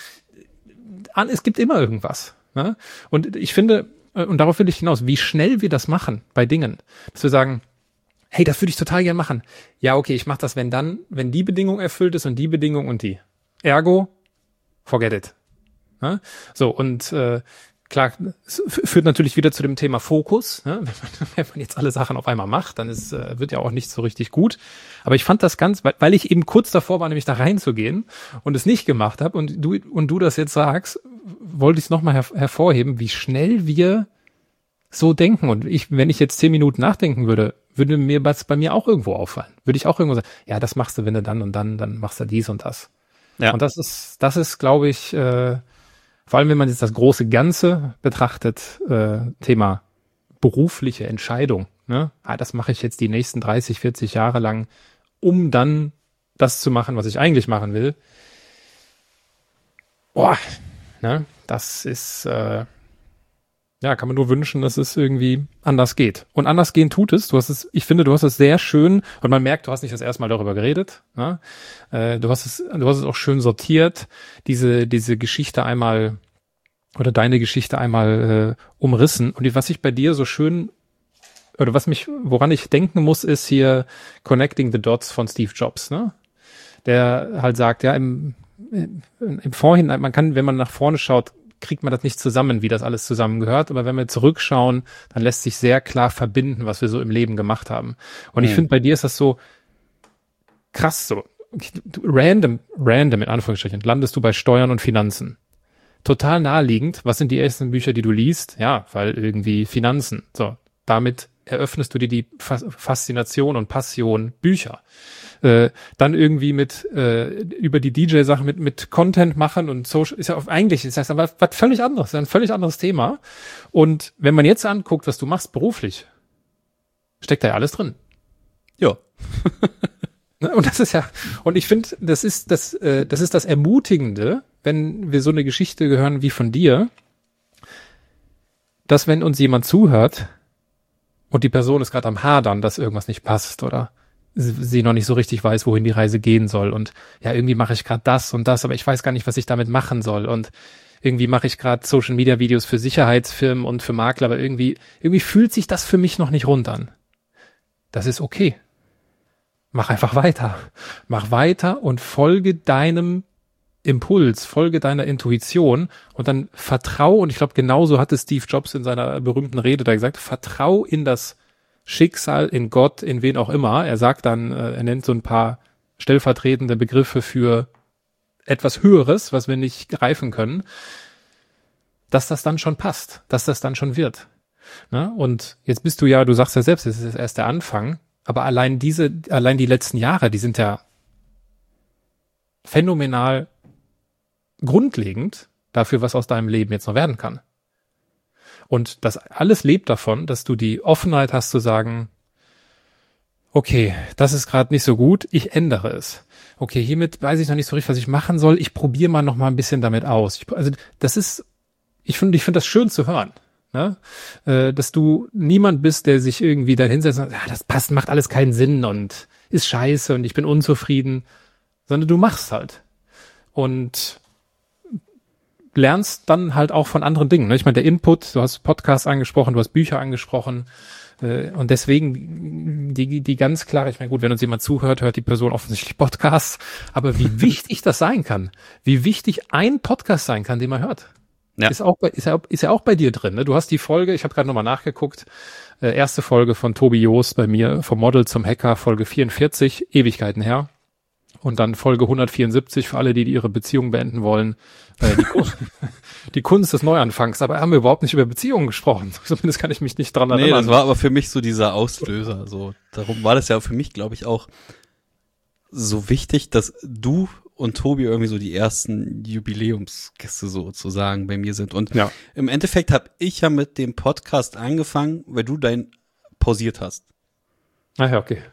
Es gibt immer irgendwas, ne, und ich finde, und darauf will ich hinaus, wie schnell wir das machen bei Dingen, dass wir sagen, hey, das würde ich total gern machen. Ja, okay, ich mache das, wenn dann, wenn die Bedingung erfüllt ist und die Bedingung und die. Ergo, forget it. Ja? So, und äh, klar, es führt natürlich wieder zu dem Thema Fokus. Ne? Wenn, man, wenn man jetzt alle Sachen auf einmal macht, dann ist, äh, wird ja auch nicht so richtig gut. Aber ich fand das ganz, weil, weil ich eben kurz davor war, nämlich da reinzugehen und es nicht gemacht habe und du und du das jetzt sagst, wollte ich es nochmal her, hervorheben, wie schnell wir so denken. Und ich, wenn ich jetzt zehn Minuten nachdenken würde, würde mir was bei mir auch irgendwo auffallen. Würde ich auch irgendwo sagen, ja, das machst du, wenn du dann und dann, dann machst du dies und das. Ja. Und das ist, das ist, glaube ich, äh, vor allem, wenn man jetzt das große Ganze betrachtet, äh, Thema berufliche Entscheidung. Ne? Ah, das mache ich jetzt die nächsten dreißig, vierzig Jahre lang, um dann das zu machen, was ich eigentlich machen will. Boah, ne? Das ist, äh, ja, kann man nur wünschen, dass es irgendwie anders geht. Und anders gehen tut es. Du hast es, ich finde, du hast es sehr schön, und man merkt, du hast nicht das erste Mal darüber geredet. Ne? Äh, du hast es, du hast es auch schön sortiert, diese, diese Geschichte einmal, oder deine Geschichte einmal äh, umrissen. Und was ich bei dir so schön, oder was mich, woran ich denken muss, ist hier Connecting the Dots von Steve Jobs, ne? Der halt sagt, ja, im, im Vorhinein, man kann, wenn man nach vorne schaut, kriegt man das nicht zusammen, wie das alles zusammengehört. Aber wenn wir zurückschauen, dann lässt sich sehr klar verbinden, was wir so im Leben gemacht haben. Und mhm. ich finde, bei dir ist das so krass so. Random, random in Anführungsstrichen, landest du bei Steuern und Finanzen. Total naheliegend. Was sind die ersten Bücher, die du liest? Ja, weil irgendwie Finanzen. So, damit eröffnest du dir die Faszination und Passion Bücher. Äh, dann irgendwie mit äh, über die D J-Sachen mit mit Content machen und Social, ist ja auf, eigentlich ist das aber was völlig anderes, ein völlig anderes Thema. Und wenn man jetzt anguckt, was du machst beruflich, steckt da ja alles drin. Ja. Und das ist ja, und ich finde, das ist das, äh, das ist das Ermutigende, wenn wir so eine Geschichte hören wie von dir, dass wenn uns jemand zuhört und die Person ist gerade am Hadern, dass irgendwas nicht passt oder sie noch nicht so richtig weiß, wohin die Reise gehen soll und ja, irgendwie mache ich gerade das und das, aber ich weiß gar nicht, was ich damit machen soll und irgendwie mache ich gerade Social Media Videos für Sicherheitsfirmen und für Makler, aber irgendwie irgendwie fühlt sich das für mich noch nicht rund an. Das ist okay. Mach einfach weiter. Mach weiter und folge deinem Impuls, folge deiner Intuition und dann vertrau, und ich glaube, genauso hatte Steve Jobs in seiner berühmten Rede da gesagt, vertrau in das Schicksal, in Gott, in wen auch immer. Er sagt dann, äh, er nennt so ein paar stellvertretende Begriffe für etwas Höheres, was wir nicht greifen können. dass das dann schon passt, dass das dann schon wird. Ne? Und jetzt bist du ja, du sagst ja selbst, es ist erst der Anfang, aber allein diese, allein die letzten Jahre, die sind ja phänomenal grundlegend dafür, was aus deinem Leben jetzt noch werden kann. Und das alles lebt davon, dass du die Offenheit hast zu sagen, okay, das ist gerade nicht so gut, ich ändere es. Okay, hiermit weiß ich noch nicht so richtig, was ich machen soll, ich probiere mal noch mal ein bisschen damit aus. Ich, also das ist, ich finde ich finde das schön zu hören. Ne? Äh, dass du niemand bist, der sich irgendwie da hinsetzt und sagt, ja, das passt, macht alles keinen Sinn und ist scheiße und ich bin unzufrieden, sondern du machst halt und lernst dann halt auch von anderen Dingen. Ne? Ich meine, der Input, du hast Podcasts angesprochen, du hast Bücher angesprochen äh, und deswegen die die ganz klare, ich meine, gut, wenn uns jemand zuhört, hört die Person offensichtlich Podcasts, aber wie wichtig das sein kann, wie wichtig ein Podcast sein kann, den man hört. Ja. Ist auch bei, ist ja, ist ja auch bei dir drin. Ne? Du hast die Folge, ich habe gerade nochmal nachgeguckt, äh, erste Folge von Tobi Joost bei mir, vom Model zum Hacker, Folge vierundvierzig, Ewigkeiten her. Und dann Folge hundertvierundsiebzig für alle, die, die ihre Beziehung beenden wollen. Äh, die, Kunst, die Kunst des Neuanfangs. Aber haben wir überhaupt nicht über Beziehungen gesprochen. Zumindest kann ich mich nicht dran erinnern. Nee, das war aber für mich so dieser Auslöser. So, darum war das ja für mich, glaube ich, auch so wichtig, dass du und Tobi irgendwie so die ersten Jubiläumsgäste sozusagen bei mir sind. Und ja. Im Endeffekt habe ich ja mit dem Podcast angefangen, weil du dein pausiert hast. Ah ja, okay.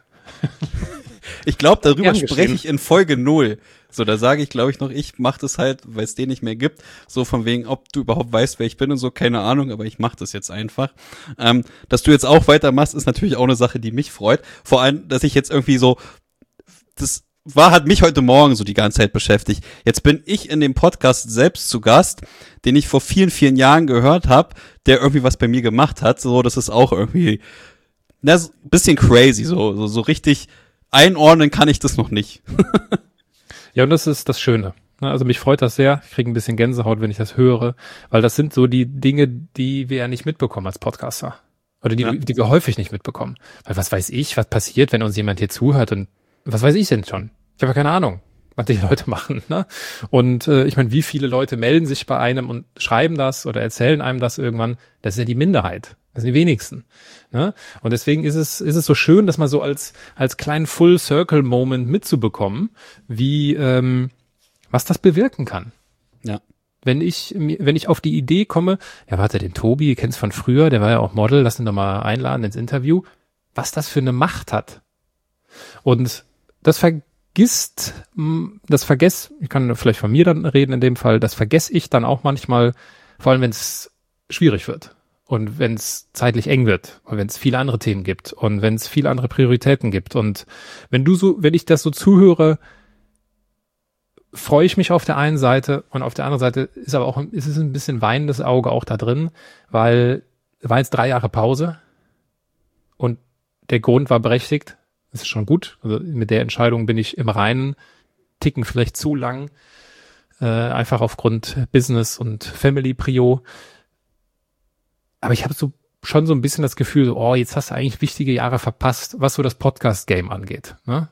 Ich glaube, darüber spreche ich in Folge null. So, da sage ich, glaube ich, noch, ich mache das halt, weil es den nicht mehr gibt. So von wegen, ob du überhaupt weißt, wer ich bin und so, keine Ahnung, aber ich mache das jetzt einfach. Ähm, dass du jetzt auch weitermachst, ist natürlich auch eine Sache, die mich freut. Vor allem, dass ich jetzt irgendwie so, das war, hat mich heute Morgen so die ganze Zeit beschäftigt. Jetzt bin ich in dem Podcast selbst zu Gast, den ich vor vielen, vielen Jahren gehört habe, der irgendwie was bei mir gemacht hat. So, das ist auch irgendwie, na, so ein bisschen crazy, so, so, so richtig einordnen kann ich das noch nicht. Ja, und das ist das Schöne. Also mich freut das sehr. Ich kriege ein bisschen Gänsehaut, wenn ich das höre, weil das sind so die Dinge, die wir ja nicht mitbekommen als Podcaster. Oder die, ja. die wir häufig nicht mitbekommen. Weil was weiß ich, was passiert, wenn uns jemand hier zuhört und was weiß ich denn schon? Ich habe ja keine Ahnung, was die Leute machen. Ne? Und äh, ich meine, wie viele Leute melden sich bei einem und schreiben das oder erzählen einem das irgendwann? Das ist ja die Minderheit. Das sind die wenigsten. Ne? Und deswegen ist es ist es so schön, das mal so als als kleinen Full-Circle-Moment mitzubekommen, wie ähm, was das bewirken kann. Ja. Wenn ich wenn ich auf die Idee komme, ja warte, den Tobi, ihr kennt's von früher, der war ja auch Model, lass ihn doch mal einladen ins Interview, was das für eine Macht hat. Und das vergisst, das vergess, ich kann vielleicht von mir dann reden in dem Fall, das vergesse ich dann auch manchmal, vor allem wenn es schwierig wird und wenn es zeitlich eng wird und wenn es viele andere Themen gibt und wenn es viele andere Prioritäten gibt. Und wenn du so, wenn ich das so zuhöre, freue ich mich auf der einen Seite und auf der anderen Seite ist aber auch, ist es ein bisschen weinendes Auge auch da drin, weil war jetzt drei Jahre Pause und der Grund war berechtigt. Das ist schon gut. Also mit der Entscheidung bin ich im Reinen, ticken vielleicht zu lang, äh, einfach aufgrund Business und Family Prio. Aber ich habe so schon so ein bisschen das Gefühl, so, oh, jetzt hast du eigentlich wichtige Jahre verpasst, was so das Podcast-Game angeht. Ne?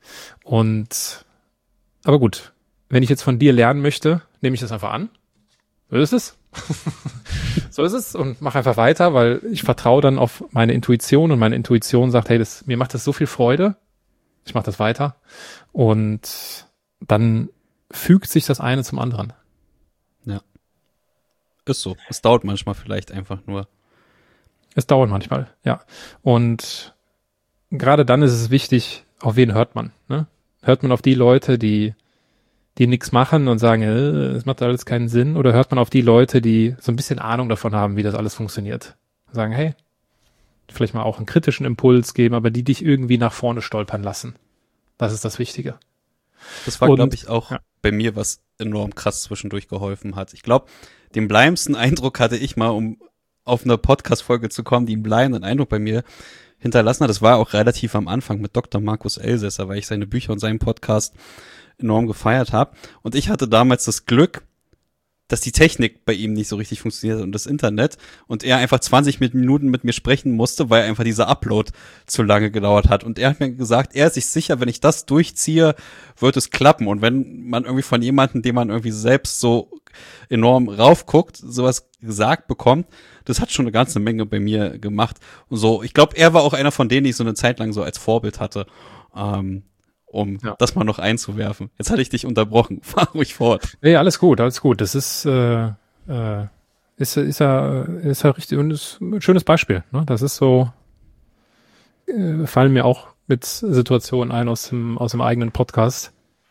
Und aber gut, wenn ich jetzt von dir lernen möchte, nehme ich das einfach an. So ist es. So ist es und mach einfach weiter, weil ich vertraue dann auf meine Intuition und meine Intuition sagt, hey, das, mir macht das so viel Freude, ich mache das weiter und dann fügt sich das eine zum anderen. Ja, ist so. Es dauert manchmal vielleicht einfach nur. Es dauert manchmal, ja. Und gerade dann ist es wichtig, auf wen hört man, ne? Hört man auf die Leute, die die nichts machen und sagen, es äh, macht alles keinen Sinn, oder hört man auf die Leute, die so ein bisschen Ahnung davon haben, wie das alles funktioniert? Sagen, hey, vielleicht mal auch einen kritischen Impuls geben, aber die dich irgendwie nach vorne stolpern lassen. Das ist das Wichtige. Das war, glaube ich, auch ja. bei mir, was enorm krass zwischendurch geholfen hat. Ich glaube, den bleibendsten Eindruck hatte ich mal, um auf eine Podcast-Folge zu kommen, die einen bleibenden Eindruck bei mir hinterlassen hat. Das war auch relativ am Anfang mit Doktor Markus Elsässer, weil ich seine Bücher und seinen Podcast enorm gefeiert habe. Und ich hatte damals das Glück, dass die Technik bei ihm nicht so richtig funktioniert und das Internet und er einfach zwanzig Minuten mit mir sprechen musste, weil einfach dieser Upload zu lange gedauert hat. Und er hat mir gesagt, er ist sich sicher, wenn ich das durchziehe, wird es klappen. Und wenn man irgendwie von jemandem, dem man irgendwie selbst so enorm raufguckt, sowas gesagt bekommt, das hat schon eine ganze Menge bei mir gemacht. Und so, ich glaube, er war auch einer von denen, die ich so eine Zeit lang so als Vorbild hatte, ähm, um ja. das mal noch einzuwerfen. Jetzt hatte ich dich unterbrochen. Fahr ruhig fort. Nee, alles gut, alles gut. Das ist, äh, äh, ist, ist ja, ist ja richtig, und ist ein schönes Beispiel, ne? Das ist so, äh, fallen mir auch mit Situationen ein aus dem, aus dem eigenen Podcast.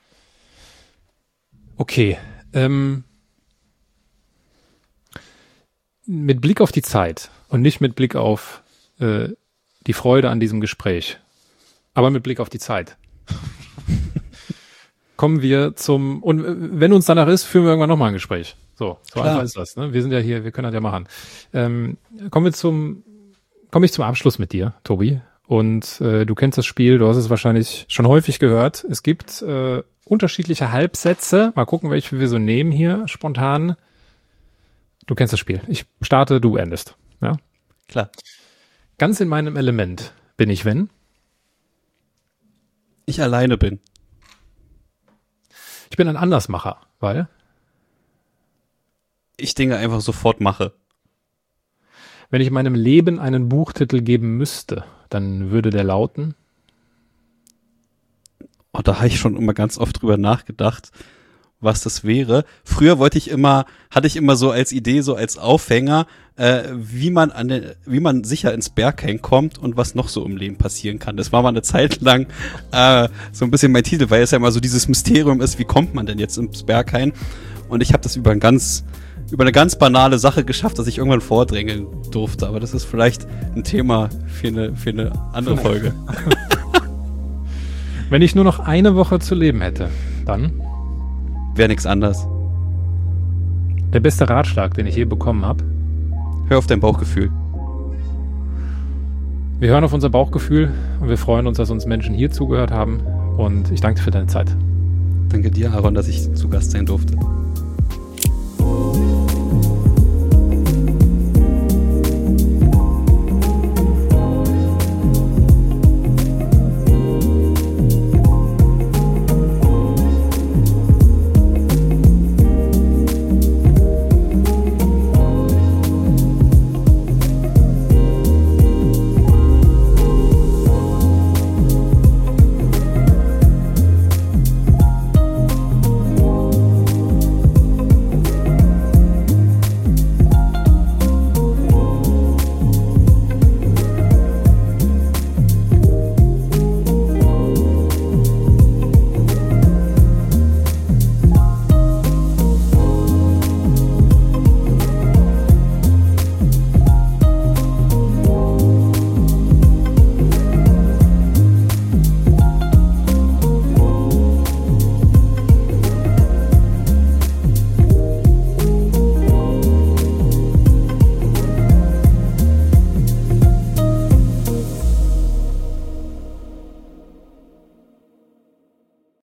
Okay, ähm, mit Blick auf die Zeit und nicht mit Blick auf, äh, die Freude an diesem Gespräch, aber mit Blick auf die Zeit. Kommen wir zum, und wenn uns danach ist, führen wir irgendwann nochmal ein Gespräch. So, so einfach ist das, ne? Wir sind ja hier, wir können das ja machen. Ähm, kommen wir zum, komme ich zum Abschluss mit dir, Tobi. Und äh, du kennst das Spiel, du hast es wahrscheinlich schon häufig gehört. Es gibt äh, unterschiedliche Halbsätze. Mal gucken, welche wir so nehmen hier spontan. Du kennst das Spiel. Ich starte, du endest. Ja? Klar. Ganz in meinem Element bin ich, wenn ich alleine bin. Ich bin ein Andersmacher, weil ich Dinge einfach sofort mache. Wenn ich meinem Leben einen Buchtitel geben müsste, dann würde der lauten? Oh, da habe ich schon immer ganz oft drüber nachgedacht, was das wäre. Früher wollte ich immer, hatte ich immer so als Idee, so als Aufhänger, äh, wie man an den, wie man sicher ins Berghain kommt und was noch so im Leben passieren kann. Das war mal eine Zeit lang äh, so ein bisschen mein Titel, weil es ja immer so dieses Mysterium ist, wie kommt man denn jetzt ins Berghain? Und ich habe das über ein ganz, über eine ganz banale Sache geschafft, dass ich irgendwann vordrängeln durfte. Aber das ist vielleicht ein Thema für eine, für eine andere Folge. Wenn ich nur noch eine Woche zu leben hätte, dann wäre nichts anders. Der beste Ratschlag, den ich je bekommen habe. Hör auf dein Bauchgefühl. Wir hören auf unser Bauchgefühl und wir freuen uns, dass uns Menschen hier zugehört haben. Und ich danke dir für deine Zeit. Danke dir, Aaron, dass ich zu Gast sein durfte.